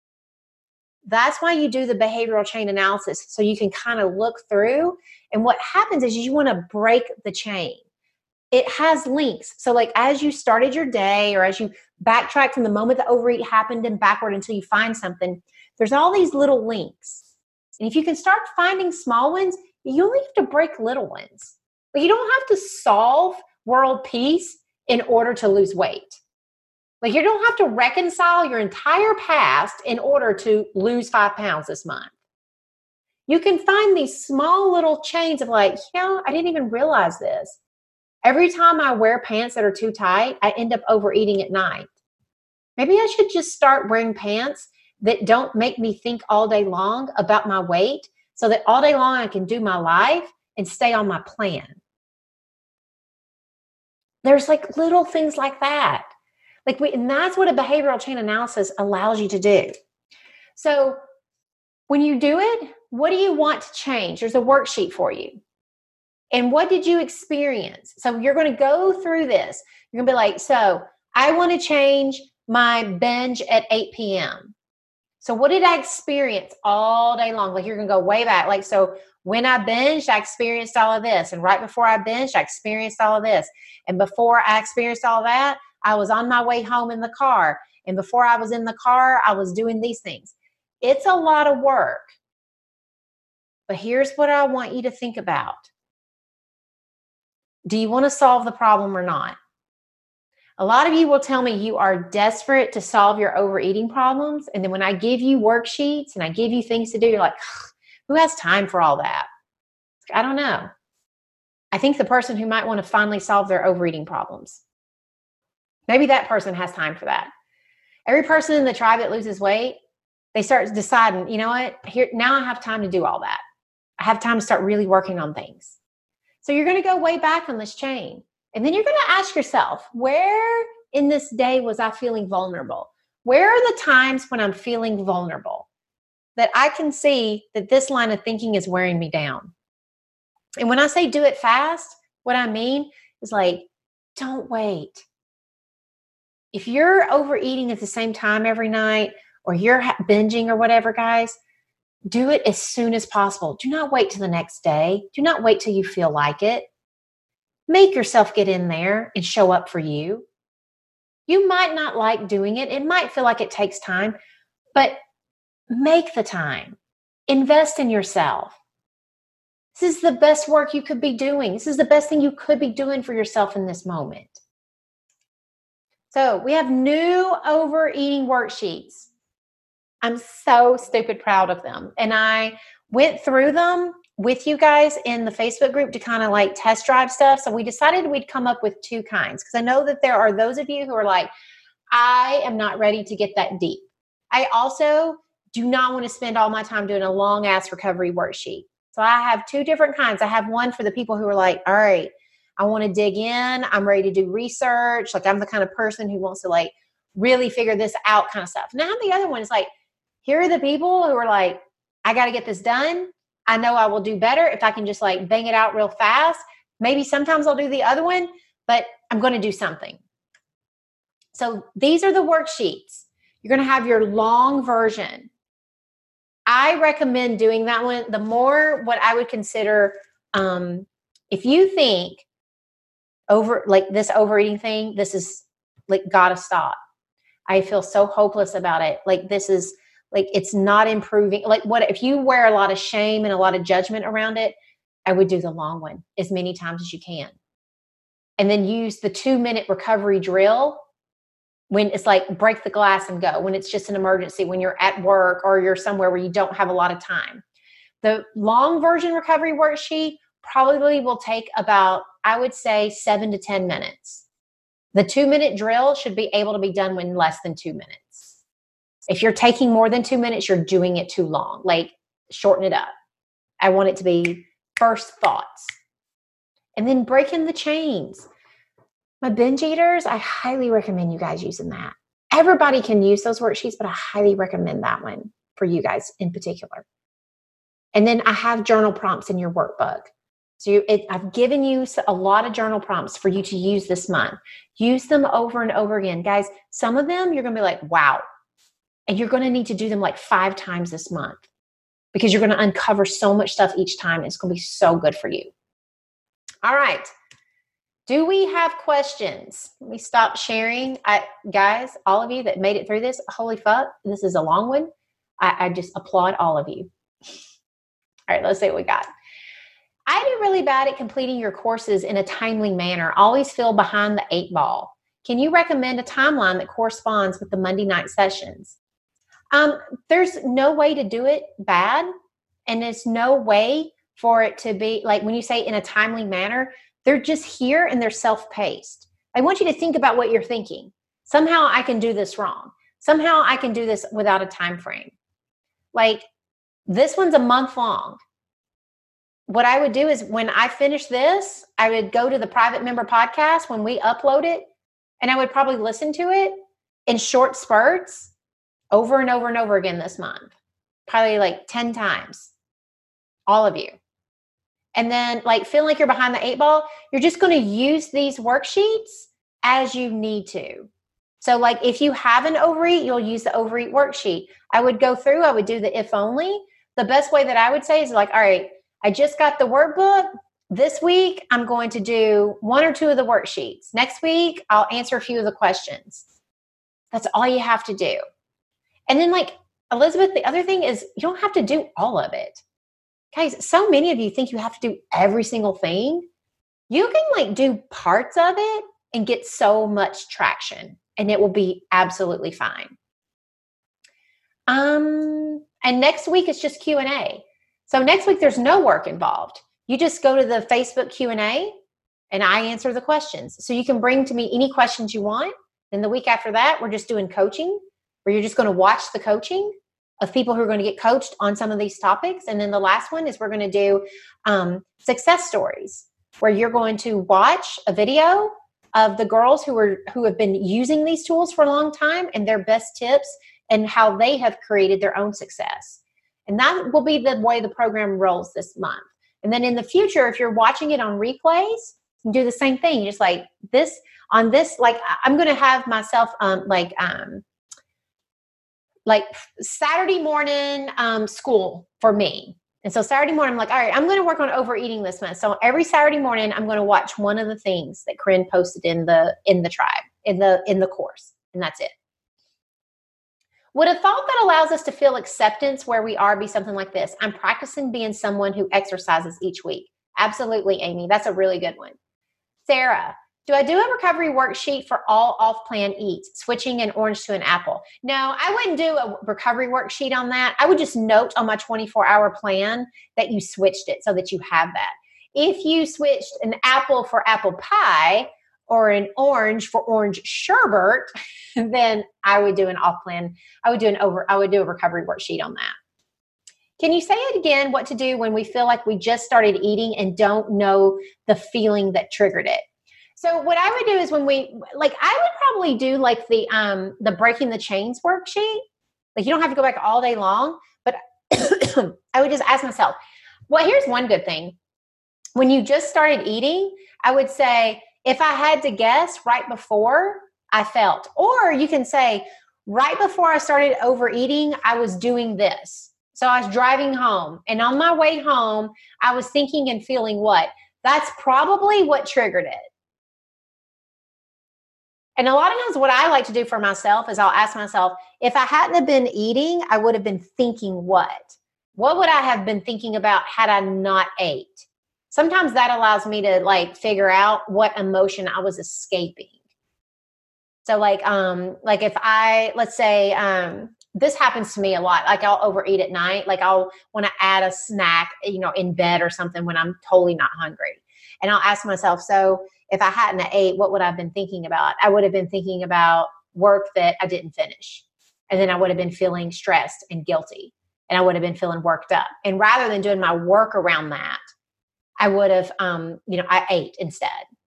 That's why you do the behavioral chain analysis. So you can kind of look through. And what happens is you want to break the chain. it has links. So like as you started your day or as you backtrack from the moment the overeat happened and backward until you find something, there's all these little links. And if you can start finding small ones, you only have to break little ones. Like you don't have to solve world peace in order to lose weight. Like you don't have to reconcile your entire past in order to lose five pounds this month. You can find these small little chains of like, you know, I didn't even realize this. Every time I wear pants that are too tight, I end up overeating at night. Maybe I should just start wearing pants that don't make me think all day long about my weight so that all day long I can do my life and stay on my plan. There's like little things like that. Like we, and that's what a behavioral chain analysis allows you to do. So when you do it, what do you want to change? There's a worksheet for you. And what did you experience? So you're going to go through this. You're going to be like, so I want to change my binge at eight p.m. So what did I experience all day long? Like you're going to go way back. Like, so when I binged, I experienced all of this. And right before I binged, I experienced all of this. And before I experienced all that, I was on my way home in the car. And before I was in the car, I was doing these things. It's a lot of work. But here's what I want you to think about. Do you want to solve the problem or not? A lot of you will tell me you are desperate to solve your overeating problems. And then when I give you worksheets and I give you things to do, you're like, who has time for all that? I don't know. I think the person who might want to finally solve their overeating problems. Maybe that person has time for that. Every person in the tribe that loses weight, they start deciding, you know what, here now I have time to do all that. I have time to start really working on things. So you're going to go way back on this chain. And then you're going to ask yourself, where in this day was I feeling vulnerable? Where are the times when I'm feeling vulnerable that I can see that this line of thinking is wearing me down? And when I say do it fast, what I mean is like, don't wait. If you're overeating at the same time every night or you're binging or whatever, guys, do it as soon as possible. Do not wait till the next day. Do not wait till you feel like it. Make yourself get in there and show up for you. You might not like doing it. It might feel like it takes time, but make the time. Invest in yourself. This is the best work you could be doing. This is the best thing you could be doing for yourself in this moment. So we have new overeating worksheets. I'm so stupid proud of them. And I went through them with you guys in the Facebook group to kind of like test drive stuff. So we decided we'd come up with two kinds because I know that there are those of you who are like, I am not ready to get that deep. I also do not want to spend all my time doing a long ass recovery worksheet. So I have two different kinds. I have one for the people who are like, all right, I want to dig in. I'm ready to do research. Like I'm the kind of person who wants to like really figure this out kind of stuff. Now the other one is like, here are the people who are like, I got to get this done. I know I will do better if I can just like bang it out real fast. Maybe sometimes I'll do the other one, but I'm going to do something. So these are the worksheets. You're going to have your long version. I recommend doing that one. The more what I would consider, um, if you think over like this overeating thing, this is like gotta stop. I feel so hopeless about it. Like this is like it's not improving. Like what if you wear a lot of shame and a lot of judgment around it? I would do the long one as many times as you can, and then use the two minute recovery drill. When it's like break the glass and go, when it's just an emergency, when you're at work or you're somewhere where you don't have a lot of time. The long version recovery worksheet probably will take about, I would say, seven to ten minutes. The two minute drill should be able to be done in less than two minutes. If you're taking more than two minutes, you're doing it too long. Like shorten it up. I want it to be first thoughts. And then breaking the chains. My binge eaters, I highly recommend you guys using that. Everybody can use those worksheets, but I highly recommend that one for you guys in particular. And then I have journal prompts in your workbook. So you, it, I've given you a lot of journal prompts for you to use this month. Use them over and over again. Guys, some of them you're going to be like, wow. And you're going to need to do them like five times this month because you're going to uncover so much stuff each time. It's going to be so good for you. All right. Do we have questions? Let me stop sharing. I, guys, all of you that made it through this, holy fuck, this is a long one. I, I just applaud all of you. All right, let's see what we got. I do really bad at completing your courses in a timely manner. Always feel behind the eight ball. Can you recommend a timeline that corresponds with the Monday night sessions? Um, there's no way to do it bad, and there's no way for it to be like when you say in a timely manner, they're just here and they're self-paced. I want you to think about what you're thinking. Somehow I can do this wrong. Somehow I can do this without a time frame. Like this one's a month long. What I would do is when I finish this, I would go to the private member podcast when we upload it, and I would probably listen to it in short spurts over and over and over again this month, probably like ten times, all of you. And then like feeling like you're behind the eight ball, you're just going to use these worksheets as you need to. So like if you have an overeat, you'll use the overeat worksheet. I would go through, I would do the if only. The best way that I would say is like, all right, I just got the workbook. This week, I'm going to do one or two of the worksheets. Next week, I'll answer a few of the questions. That's all you have to do. And then like Elizabeth, the other thing is you don't have to do all of it. Guys, so many of you think you have to do every single thing. You can like do parts of it and get so much traction, and it will be absolutely fine. Um, and next week it's just Q and A. So next week there's no work involved. You just go to the Facebook Q and A and I answer the questions. So you can bring to me any questions you want. Then the week after that, we're just doing coaching, where you're just going to watch the coaching of people who are going to get coached on some of these topics. And then the last one is we're going to do um, success stories, where you're going to watch a video of the girls who are who have been using these tools for a long time and their best tips and how they have created their own success. And that will be the way the program rolls this month. And then in the future, if you're watching it on replays, you do the same thing. Just like this on this, like I'm going to have myself um, like um, like Saturday morning um, school for me. And so Saturday morning, I'm like, all right, I'm going to work on overeating this month. So every Saturday morning, I'm going to watch one of the things that Corinne posted in the in the tribe, in the in the course. And that's it. Would a thought that allows us to feel acceptance where we are be something like this? I'm practicing being someone who exercises each week. Absolutely, Amy. That's a really good one. Sarah, do I do a recovery worksheet for all off-plan eats, switching an orange to an apple? No, I wouldn't do a recovery worksheet on that. I would just note on my twenty-four hour plan that you switched it so that you have that. If you switched an apple for apple pie or an orange for orange sherbet, then I would do an off-plan. I would do an over. I would do a recovery worksheet on that. Can you say it again? What to do when we feel like we just started eating and don't know the feeling that triggered it? So what I would do is when we, like, I would probably do like the, um, the breaking the chains worksheet. Like you don't have to go back all day long, but I would just ask myself, well, here's one good thing. When you just started eating, I would say, if I had to guess right before I felt, or you can say right before I started overeating, I was doing this. So I was driving home, and on my way home, I was thinking and feeling what? That's probably what triggered it. And a lot of times what I like to do for myself is I'll ask myself, if I hadn't have been eating, I would have been thinking what? What would I have been thinking about had I not ate? Sometimes that allows me to like figure out what emotion I was escaping. So like, um, like if I, let's say, um, this happens to me a lot. Like I'll overeat at night. Like I'll want to add a snack, you know, in bed or something when I'm totally not hungry. And I'll ask myself, so if I hadn't ate, what would I have been thinking about? I would have been thinking about work that I didn't finish. And then I would have been feeling stressed and guilty. And I would have been feeling worked up. And rather than doing my work around that, I would have, um, you know, I ate instead.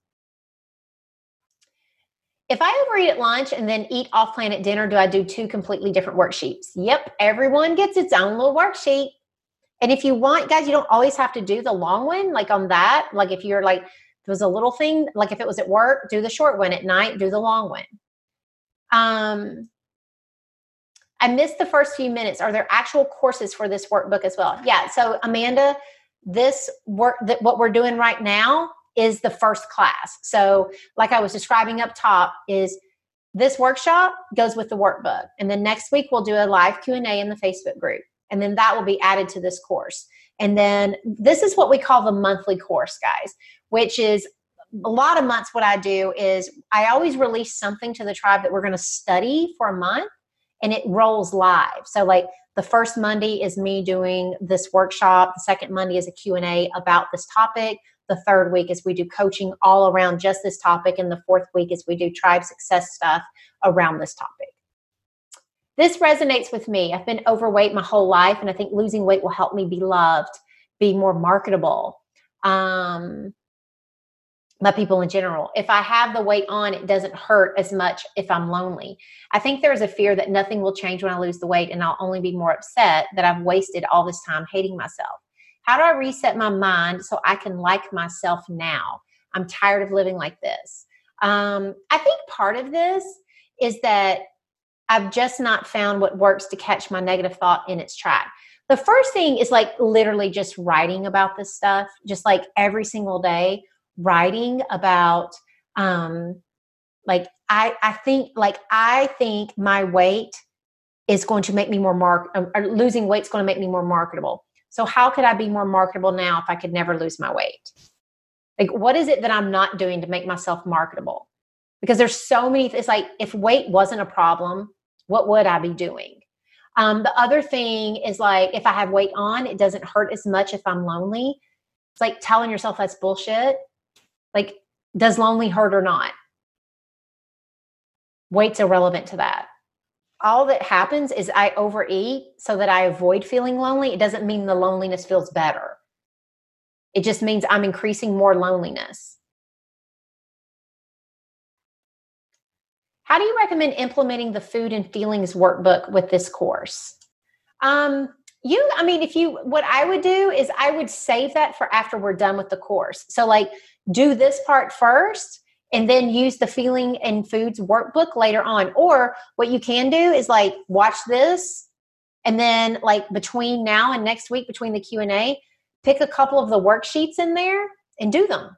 If I overeat at lunch and then eat off-plan at dinner, do I do two completely different worksheets? Yep, everyone gets its own little worksheet. And if you want, guys, you don't always have to do the long one, like on that. Like if you're like, if it was a little thing, like if it was at work, do the short one. At night, do the long one. Um, I missed the first few minutes. Are there actual courses for this workbook as well? Yeah. So Amanda, this work that what we're doing right now is the first class. So like I was describing up top is this workshop goes with the workbook. And then next week we'll do a live Q and A in the Facebook group. And then that will be added to this course. And then this is what we call the monthly course, guys, which is a lot of months. What I do is I always release something to the tribe that we're going to study for a month, and it rolls live. So like the first Monday is me doing this workshop. The second Monday is a Q and A about this topic. The third week is we do coaching all around just this topic. And the fourth week is we do tribe success stuff around this topic. This resonates with me. I've been overweight my whole life, and I think losing weight will help me be loved, be more marketable um, by people in general. If I have the weight on, it doesn't hurt as much if I'm lonely. I think there's a fear that nothing will change when I lose the weight, and I'll only be more upset that I've wasted all this time hating myself. How do I reset my mind so I can like myself now? I'm tired of living like this. Um, I think part of this is that I've just not found what works to catch my negative thought in its track. The first thing is like literally just writing about this stuff, just like every single day, writing about, um, like, I, I think, like, I think my weight is going to make me more mark, or losing weight is going to make me more marketable. So how could I be more marketable now if I could never lose my weight? Like, what is it that I'm not doing to make myself marketable? Because there's so many, it's like, if weight wasn't a problem, what would I be doing? Um, the other thing is like, if I have weight on, it doesn't hurt as much if I'm lonely. It's like telling yourself that's bullshit. Like, does lonely hurt or not? Weight's irrelevant to that. All that happens is I overeat so that I avoid feeling lonely. It doesn't mean the loneliness feels better. It just means I'm increasing more loneliness. How do you recommend implementing the food and feelings workbook with this course? Um, you, I mean, if you, what I would do is I would save that for after we're done with the course. So like do this part first and then use the feeling and foods workbook later on. Or what you can do is like watch this and then like between now and next week, between the Q and A, pick a couple of the worksheets in there and do them.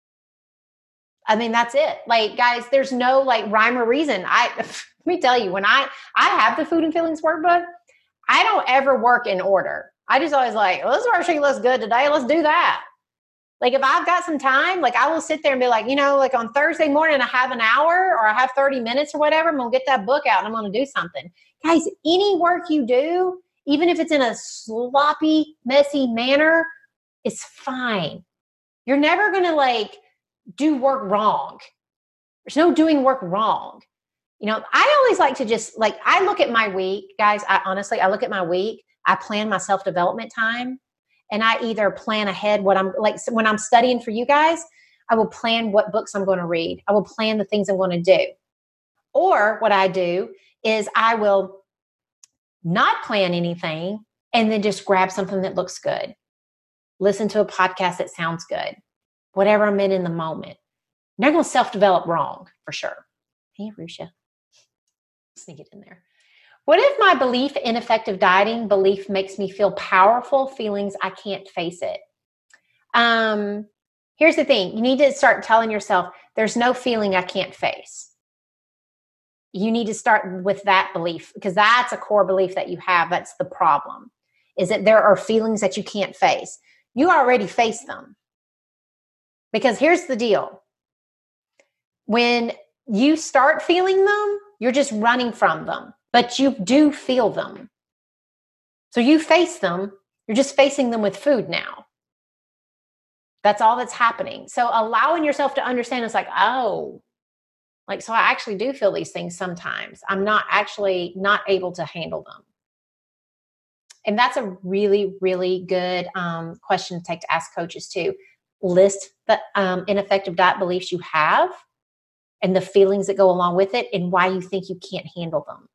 I mean, that's it. Like, guys, there's no like rhyme or reason. I, let me tell you, when I, I have the food and feelings workbook, I don't ever work in order. I just always like, well, this worksheet looks good today. Let's do that. Like if I've got some time, like I will sit there and be like, you know, like on Thursday morning, I have an hour or I have thirty minutes or whatever. I'm going to get that book out and I'm going to do something. Guys, any work you do, even if it's in a sloppy, messy manner, it's fine. You're never going to like, do work wrong. There's no doing work wrong. You know, I always like to just like, I look at my week, guys, I honestly, I look at my week, I plan my self-development time and I either plan ahead what I'm like, so when I'm studying for you guys, I will plan what books I'm going to read. I will plan the things I'm going to do. Or what I do is I will not plan anything and then just grab something that looks good. Listen to a podcast that sounds good. Whatever I'm in in the moment. You're not going to self-develop wrong, for sure. Hey, Rusha. Sneak it in there. What if my belief in effective dieting belief makes me feel powerful feelings I can't face it? Um, here's the thing. You need to start telling yourself, there's no feeling I can't face. You need to start with that belief because that's a core belief that you have. That's the problem, is that there are feelings that you can't face. You already face them. Because here's the deal. When you start feeling them, you're just running from them, but you do feel them. So you face them, you're just facing them with food now. That's all that's happening. So allowing yourself to understand it's like, oh, like, so I actually do feel these things sometimes. I'm not actually not able to handle them. And that's a really, really good um, question to take to ask coaches too. List the um, ineffective diet beliefs you have and the feelings that go along with it and why you think you can't handle them.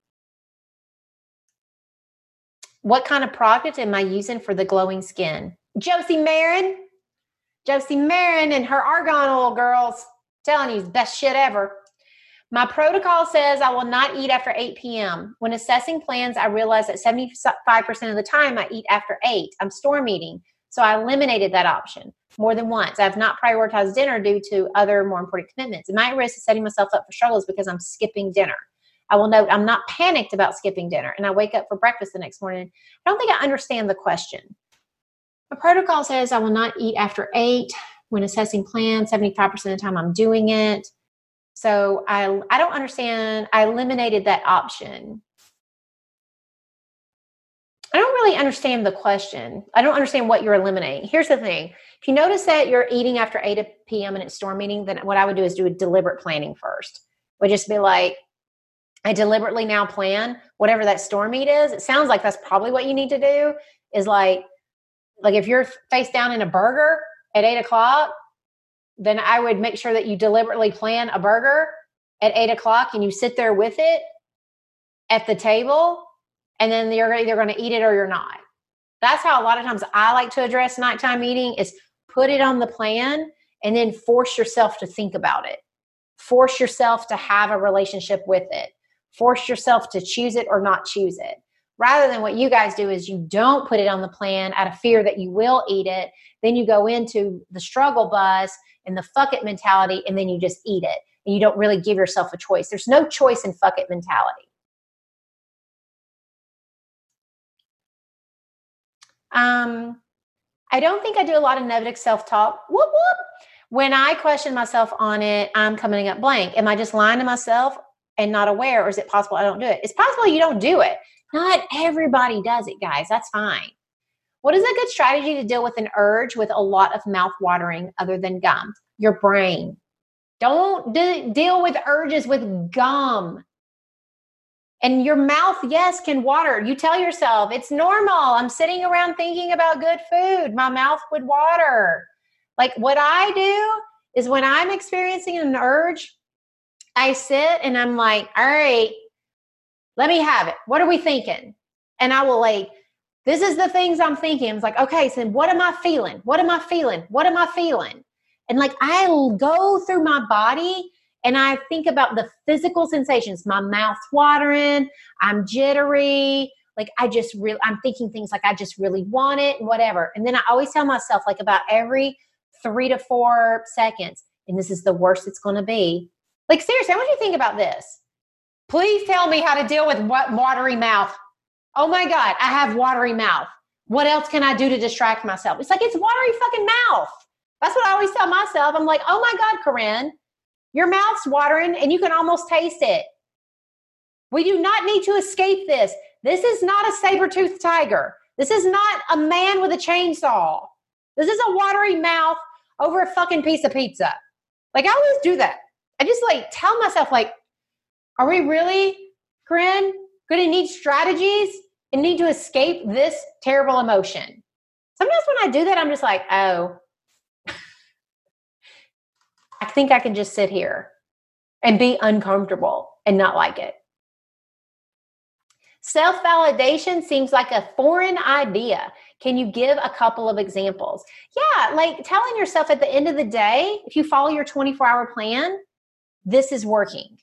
What kind of product am I using for the glowing skin? Josie Marin. Josie Marin and her argan oil, girls. Telling you, best shit ever. My protocol says I will not eat after eight p.m. When assessing plans, I realize that seventy-five percent of the time I eat after eight. I'm storm eating. So I eliminated that option more than once. I've not prioritized dinner due to other more important commitments. And my risk of setting myself up for struggles because I'm skipping dinner. I will note I'm not panicked about skipping dinner, and I wake up for breakfast the next morning. I don't think I understand the question. My protocol says I will not eat after eight. When assessing plans, seventy-five percent of the time I'm doing it. So I, I don't understand. I eliminated that option. I don't really understand the question. I don't understand what you're eliminating. Here's the thing. If you notice that you're eating after eight p.m. and it's storm meeting, then what I would do is do a deliberate planning first. Would just be like, I deliberately now plan whatever that storm meet is. It sounds like that's probably what you need to do is like, like if you're face down in a burger at eight o'clock, then I would make sure that you deliberately plan a burger at eight o'clock and you sit there with it at the table, and then you're either going to eat it or you're not. That's how a lot of times I like to address nighttime eating is put it on the plan and then force yourself to think about it. Force yourself to have a relationship with it. Force yourself to choose it or not choose it. Rather than what you guys do is you don't put it on the plan out of fear that you will eat it. Then you go into the struggle bus and the fuck it mentality, and then you just eat it. And you don't really give yourself a choice. There's no choice in fuck it mentality. Um, I don't think I do a lot of negative self-talk. Whoop, whoop. When I question myself on it, I'm coming up blank. Am I just lying to myself and not aware, or is it possible I don't do it? It's possible you don't do it. Not everybody does it, guys. That's fine. What is a good strategy to deal with an urge with a lot of mouth watering other than gum? Your brain. Don't de- deal with urges with gum. And your mouth, yes, can water. You tell yourself, it's normal. I'm sitting around thinking about good food. My mouth would water. Like what I do is when I'm experiencing an urge, I sit and I'm like, all right, let me have it. What are we thinking? And I will like, this is the things I'm thinking. I was like, okay, so what am I feeling? What am I feeling? What am I feeling? And like, I'll go through my body and I think about the physical sensations. My mouth's watering. I'm jittery. Like I just really, I'm thinking things like I just really want it and whatever. And then I always tell myself like about every three to four seconds, and this is the worst it's going to be. Like seriously, I want you to think about this. Please tell me how to deal with what watery mouth. Oh my God, I have watery mouth. What else can I do to distract myself? It's like, it's watery fucking mouth. That's what I always tell myself. I'm like, oh my God, Corinne, your mouth's watering and you can almost taste it. We do not need to escape this. This is not a saber-toothed tiger. This is not a man with a chainsaw. This is a watery mouth over a fucking piece of pizza. Like I always do that. I just like tell myself like, are we really, Corinne, going to need strategies and need to escape this terrible emotion? Sometimes when I do that, I'm just like, oh, I think I can just sit here and be uncomfortable and not like it. Self-validation seems like a foreign idea. Can you give a couple of examples? Yeah, like telling yourself at the end of the day, if you follow your twenty-four hour plan, this is working.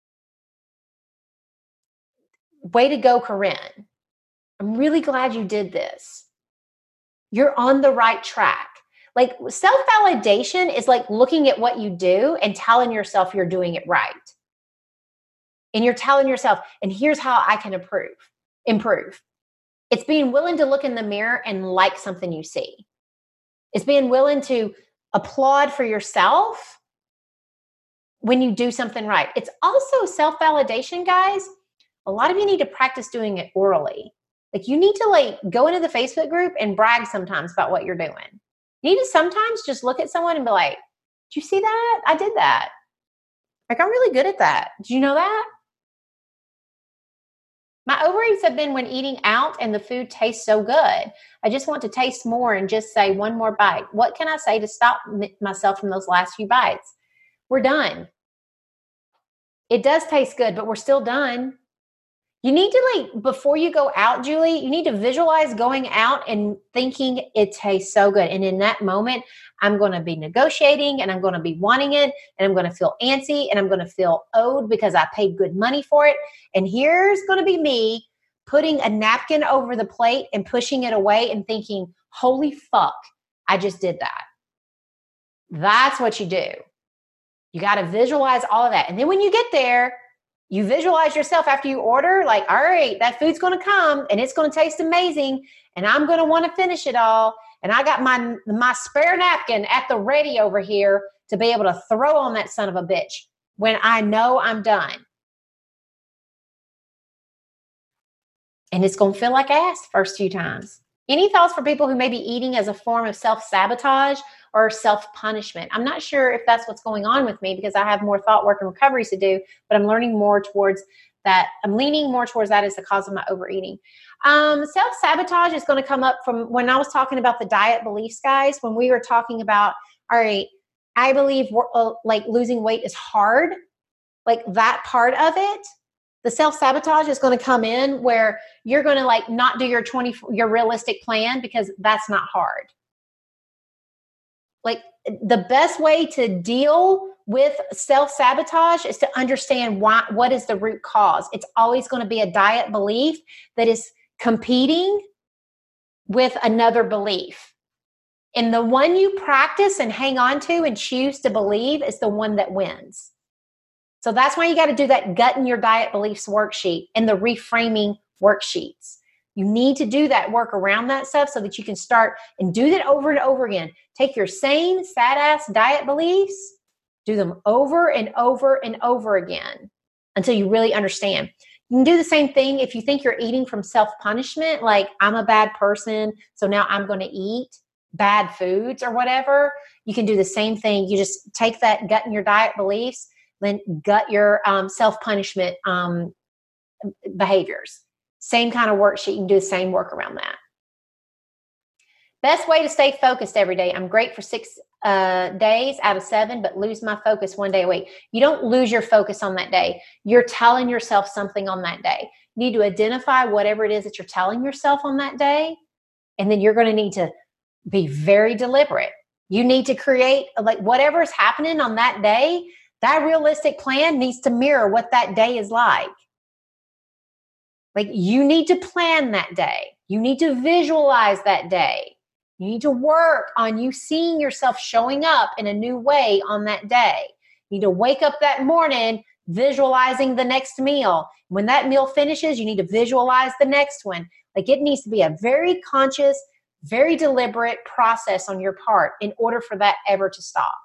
Way to go, Corinne. I'm really glad you did this. You're on the right track. Like self-validation is like looking at what you do and telling yourself you're doing it right. And you're telling yourself, and here's how I can improve. Improve. It's being willing to look in the mirror and like something you see. It's being willing to applaud for yourself when you do something right. It's also self-validation, guys. A lot of you need to practice doing it orally. Like you need to like go into the Facebook group and brag sometimes about what you're doing. You need to sometimes just look at someone and be like, did you see that? I did that. Like I'm really good at that. Did you know that? My ovaries have been when eating out and the food tastes so good. I just want to taste more and just say one more bite. What can I say to stop m- myself from those last few bites? We're done. It does taste good, but we're still done. You need to like, before you go out, Julie, you need to visualize going out and thinking it tastes so good. And in that moment, I'm going to be negotiating and I'm going to be wanting it and I'm going to feel antsy and I'm going to feel owed because I paid good money for it. And here's going to be me putting a napkin over the plate and pushing it away and thinking, holy fuck, I just did that. That's what you do. You got to visualize all of that. And then when you get there, you visualize yourself after you order, like, all right, that food's going to come and it's going to taste amazing. And I'm going to want to finish it all. And I got my, my spare napkin at the ready over here to be able to throw on that son of a bitch when I know I'm done. And it's going to feel like ass the first few times. Any thoughts for people who may be eating as a form of self-sabotage or self-punishment? I'm not sure if that's what's going on with me because I have more thought work and recoveries to do, but I'm learning more towards that. I'm leaning more towards that as the cause of my overeating. Um, self-sabotage is going to come up from when I was talking about the diet beliefs, guys, when we were talking about, all right, I believe uh, like losing weight is hard, like that part of it. The self-sabotage is going to come in where you're going to like not do your twenty your realistic plan because that's not hard. Like the best way to deal with self-sabotage is to understand why, what is the root cause. It's always going to be a diet belief that is competing with another belief. And the one you practice and hang on to and choose to believe is the one that wins. So that's why you got to do that gut in your diet beliefs worksheet and the reframing worksheets. You need to do that work around that stuff so that you can start and do that over and over again. Take your same sad ass diet beliefs, do them over and over and over again until you really understand. You can do the same thing if you think you're eating from self-punishment, like I'm a bad person, so now I'm going to eat bad foods or whatever. You can do the same thing. You just take that gut in your diet beliefs, then gut your um, self-punishment um, behaviors. Same kind of worksheet. You can do the same work around that. Best way to stay focused every day. I'm great for six uh, days out of seven, but lose my focus one day a week. You don't lose your focus on that day. You're telling yourself something on that day. You need to identify whatever it is that you're telling yourself on that day, and then you're going to need to be very deliberate. You need to create, like, whatever is happening on that day, that realistic plan needs to mirror what that day is like. Like, you need to plan that day. You need to visualize that day. You need to work on you seeing yourself showing up in a new way on that day. You need to wake up that morning visualizing the next meal. When that meal finishes, you need to visualize the next one. Like, it needs to be a very conscious, very deliberate process on your part in order for that ever to stop.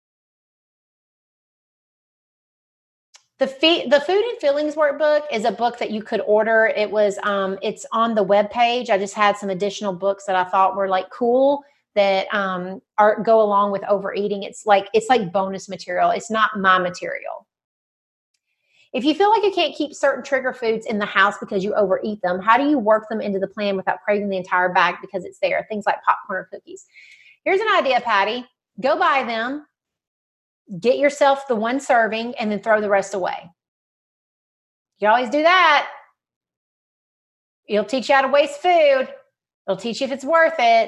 The, fee- the Food and Feelings Workbook is a book that you could order. It was, um, it's on the webpage. I just had some additional books that I thought were like cool that um, are go along with overeating. It's like it's like bonus material. It's not my material. If you feel like you can't keep certain trigger foods in the house because you overeat them, how do you work them into the plan without craving the entire bag because it's there? Things like popcorn or cookies. Here's an idea, Patty. Go buy them. Get yourself the one serving and then throw the rest away. You always do that. It'll teach you how to waste food. It'll teach you if it's worth it.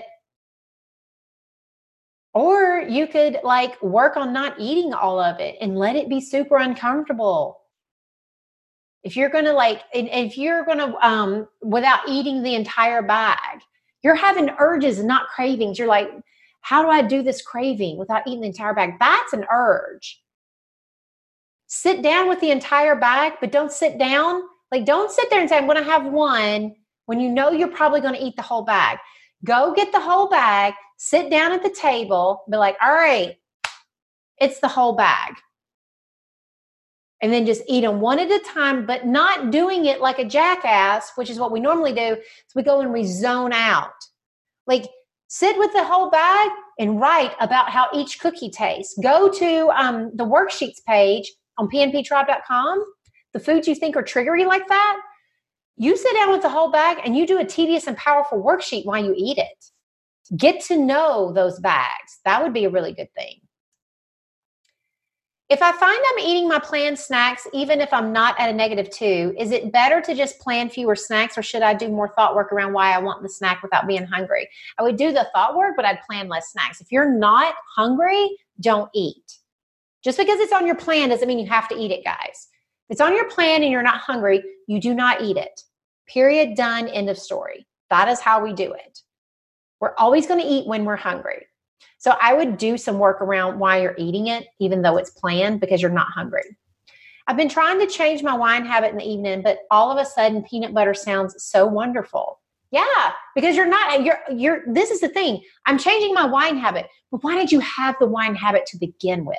Or you could like work on not eating all of it and let it be super uncomfortable. If you're going to like, if you're going to, um, without eating the entire bag, you're having urges and not cravings. You're like, how do I do this craving without eating the entire bag? That's an urge. Sit down with the entire bag, but don't sit down. Like, don't sit there and say, I'm going to have one when you know you're probably going to eat the whole bag. Go get the whole bag, sit down at the table, be like, all right, it's the whole bag. And then just eat them one at a time, but not doing it like a jackass, which is what we normally do. So we go and we zone out. Like, sit with the whole bag and write about how each cookie tastes. Go to um, the worksheets page on p n p tribe dot com, the foods you think are triggery like that. You sit down with the whole bag and you do a tedious and powerful worksheet while you eat it. Get to know those bags. That would be a really good thing. If I find I'm eating my planned snacks, even if I'm not at a negative two, is it better to just plan fewer snacks, or should I do more thought work around why I want the snack without being hungry? I would do the thought work, but I'd plan less snacks. If you're not hungry, don't eat. Just because it's on your plan doesn't mean you have to eat it, guys. If it's on your plan and you're not hungry, you do not eat it. Period, done, end of story. That is how we do it. We're always going to eat when we're hungry. So I would do some work around why you're eating it, even though it's planned, because you're not hungry. I've been trying to change my wine habit in the evening, but all of a sudden peanut butter sounds so wonderful. Yeah, because you're not, you're, you're, this is the thing. I'm changing my wine habit, but why did you have the wine habit to begin with?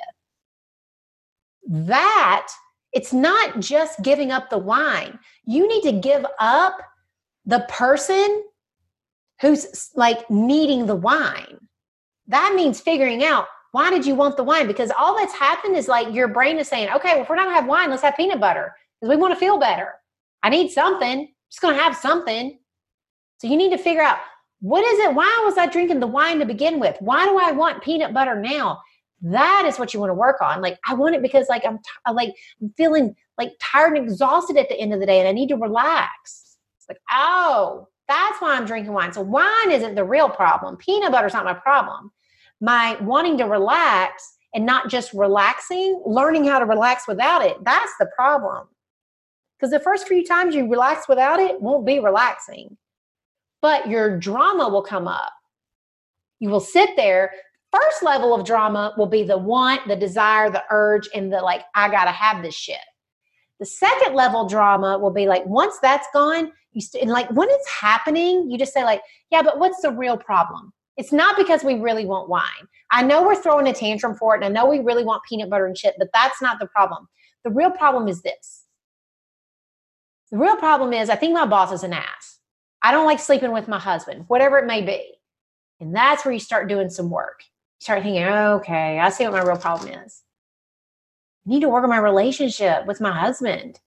That, it's not just giving up the wine. You need to give up the person who's like needing the wine. That means figuring out, why did you want the wine? Because all that's happened is like your brain is saying, okay, well, if we're not going to have wine, let's have peanut butter because we want to feel better. I need something. I'm just going to have something. So you need to figure out, what is it? Why was I drinking the wine to begin with? Why do I want peanut butter now? That is what you want to work on. Like, I want it because like I'm t- like I'm feeling like tired and exhausted at the end of the day and I need to relax. It's like, oh, that's why I'm drinking wine. So wine isn't the real problem. Peanut butter's not my problem. My wanting to relax and not just relaxing, learning how to relax without it, that's the problem. Because the first few times you relax without it won't be relaxing. But your drama will come up. You will sit there. First level of drama will be the want, the desire, the urge, and the like, I got to have this shit. The second level drama will be like, once that's gone, you st- and like when it's happening, you just say like, yeah, but what's the real problem? It's not because we really want wine. I know we're throwing a tantrum for it, and I know we really want peanut butter and shit, but that's not the problem. The real problem is this. The real problem is I think my boss is an ass. I don't like sleeping with my husband, whatever it may be. And that's where you start doing some work. You start thinking, okay, I see what my real problem is. I need to work on my relationship with my husband.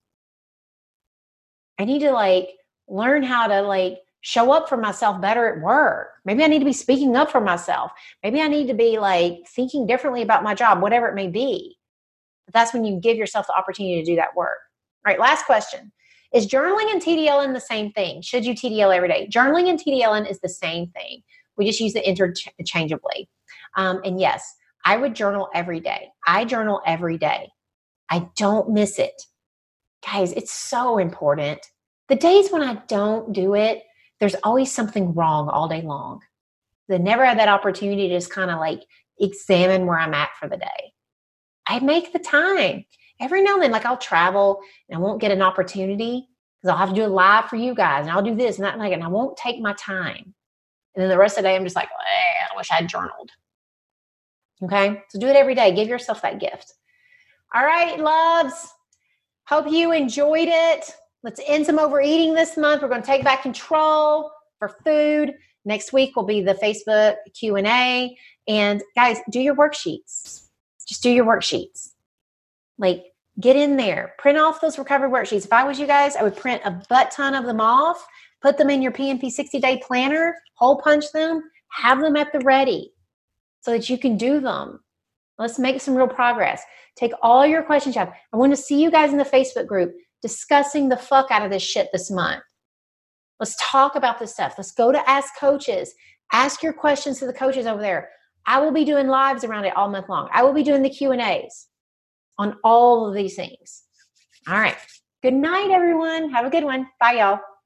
I need to like learn how to like show up for myself better at work. Maybe I need to be speaking up for myself. Maybe I need to be like thinking differently about my job, whatever it may be. But that's when you give yourself the opportunity to do that work. All right, last question. Is journaling and TDLing the same thing? Should you T D L every day? Journaling and TDLing is the same thing. We just use it interchangeably. Um, and yes, I would journal every day. I journal every day. I don't miss it. Guys, it's so important. The days when I don't do it, there's always something wrong all day long. I never had that opportunity to just kind of like examine where I'm at for the day. I make the time. Every now and then, like I'll travel and I won't get an opportunity because I'll have to do a live for you guys and I'll do this and that and, like, and I won't take my time. And then the rest of the day, I'm just like, eh, I wish I'd journaled. Okay, so do it every day. Give yourself that gift. All right, loves. Hope you enjoyed it. Let's end some overeating this month. We're going to take back control for food. Next week will be the Facebook Q and A. And guys, do your worksheets. Just do your worksheets. Like, get in there. Print off those recovery worksheets. If I was you guys, I would print a butt ton of them off, put them in your P N P sixty-day planner, hole punch them, have them at the ready so that you can do them. Let's make some real progress. Take all your questions you have. I want to see you guys in the Facebook group discussing the fuck out of this shit this month. Let's talk about this stuff. Let's go to Ask Coaches. Ask your questions to the coaches over there. I will be doing lives around it all month long. I will be doing the Q and A's on all of these things. All right. Good night, everyone. Have a good one. Bye, y'all.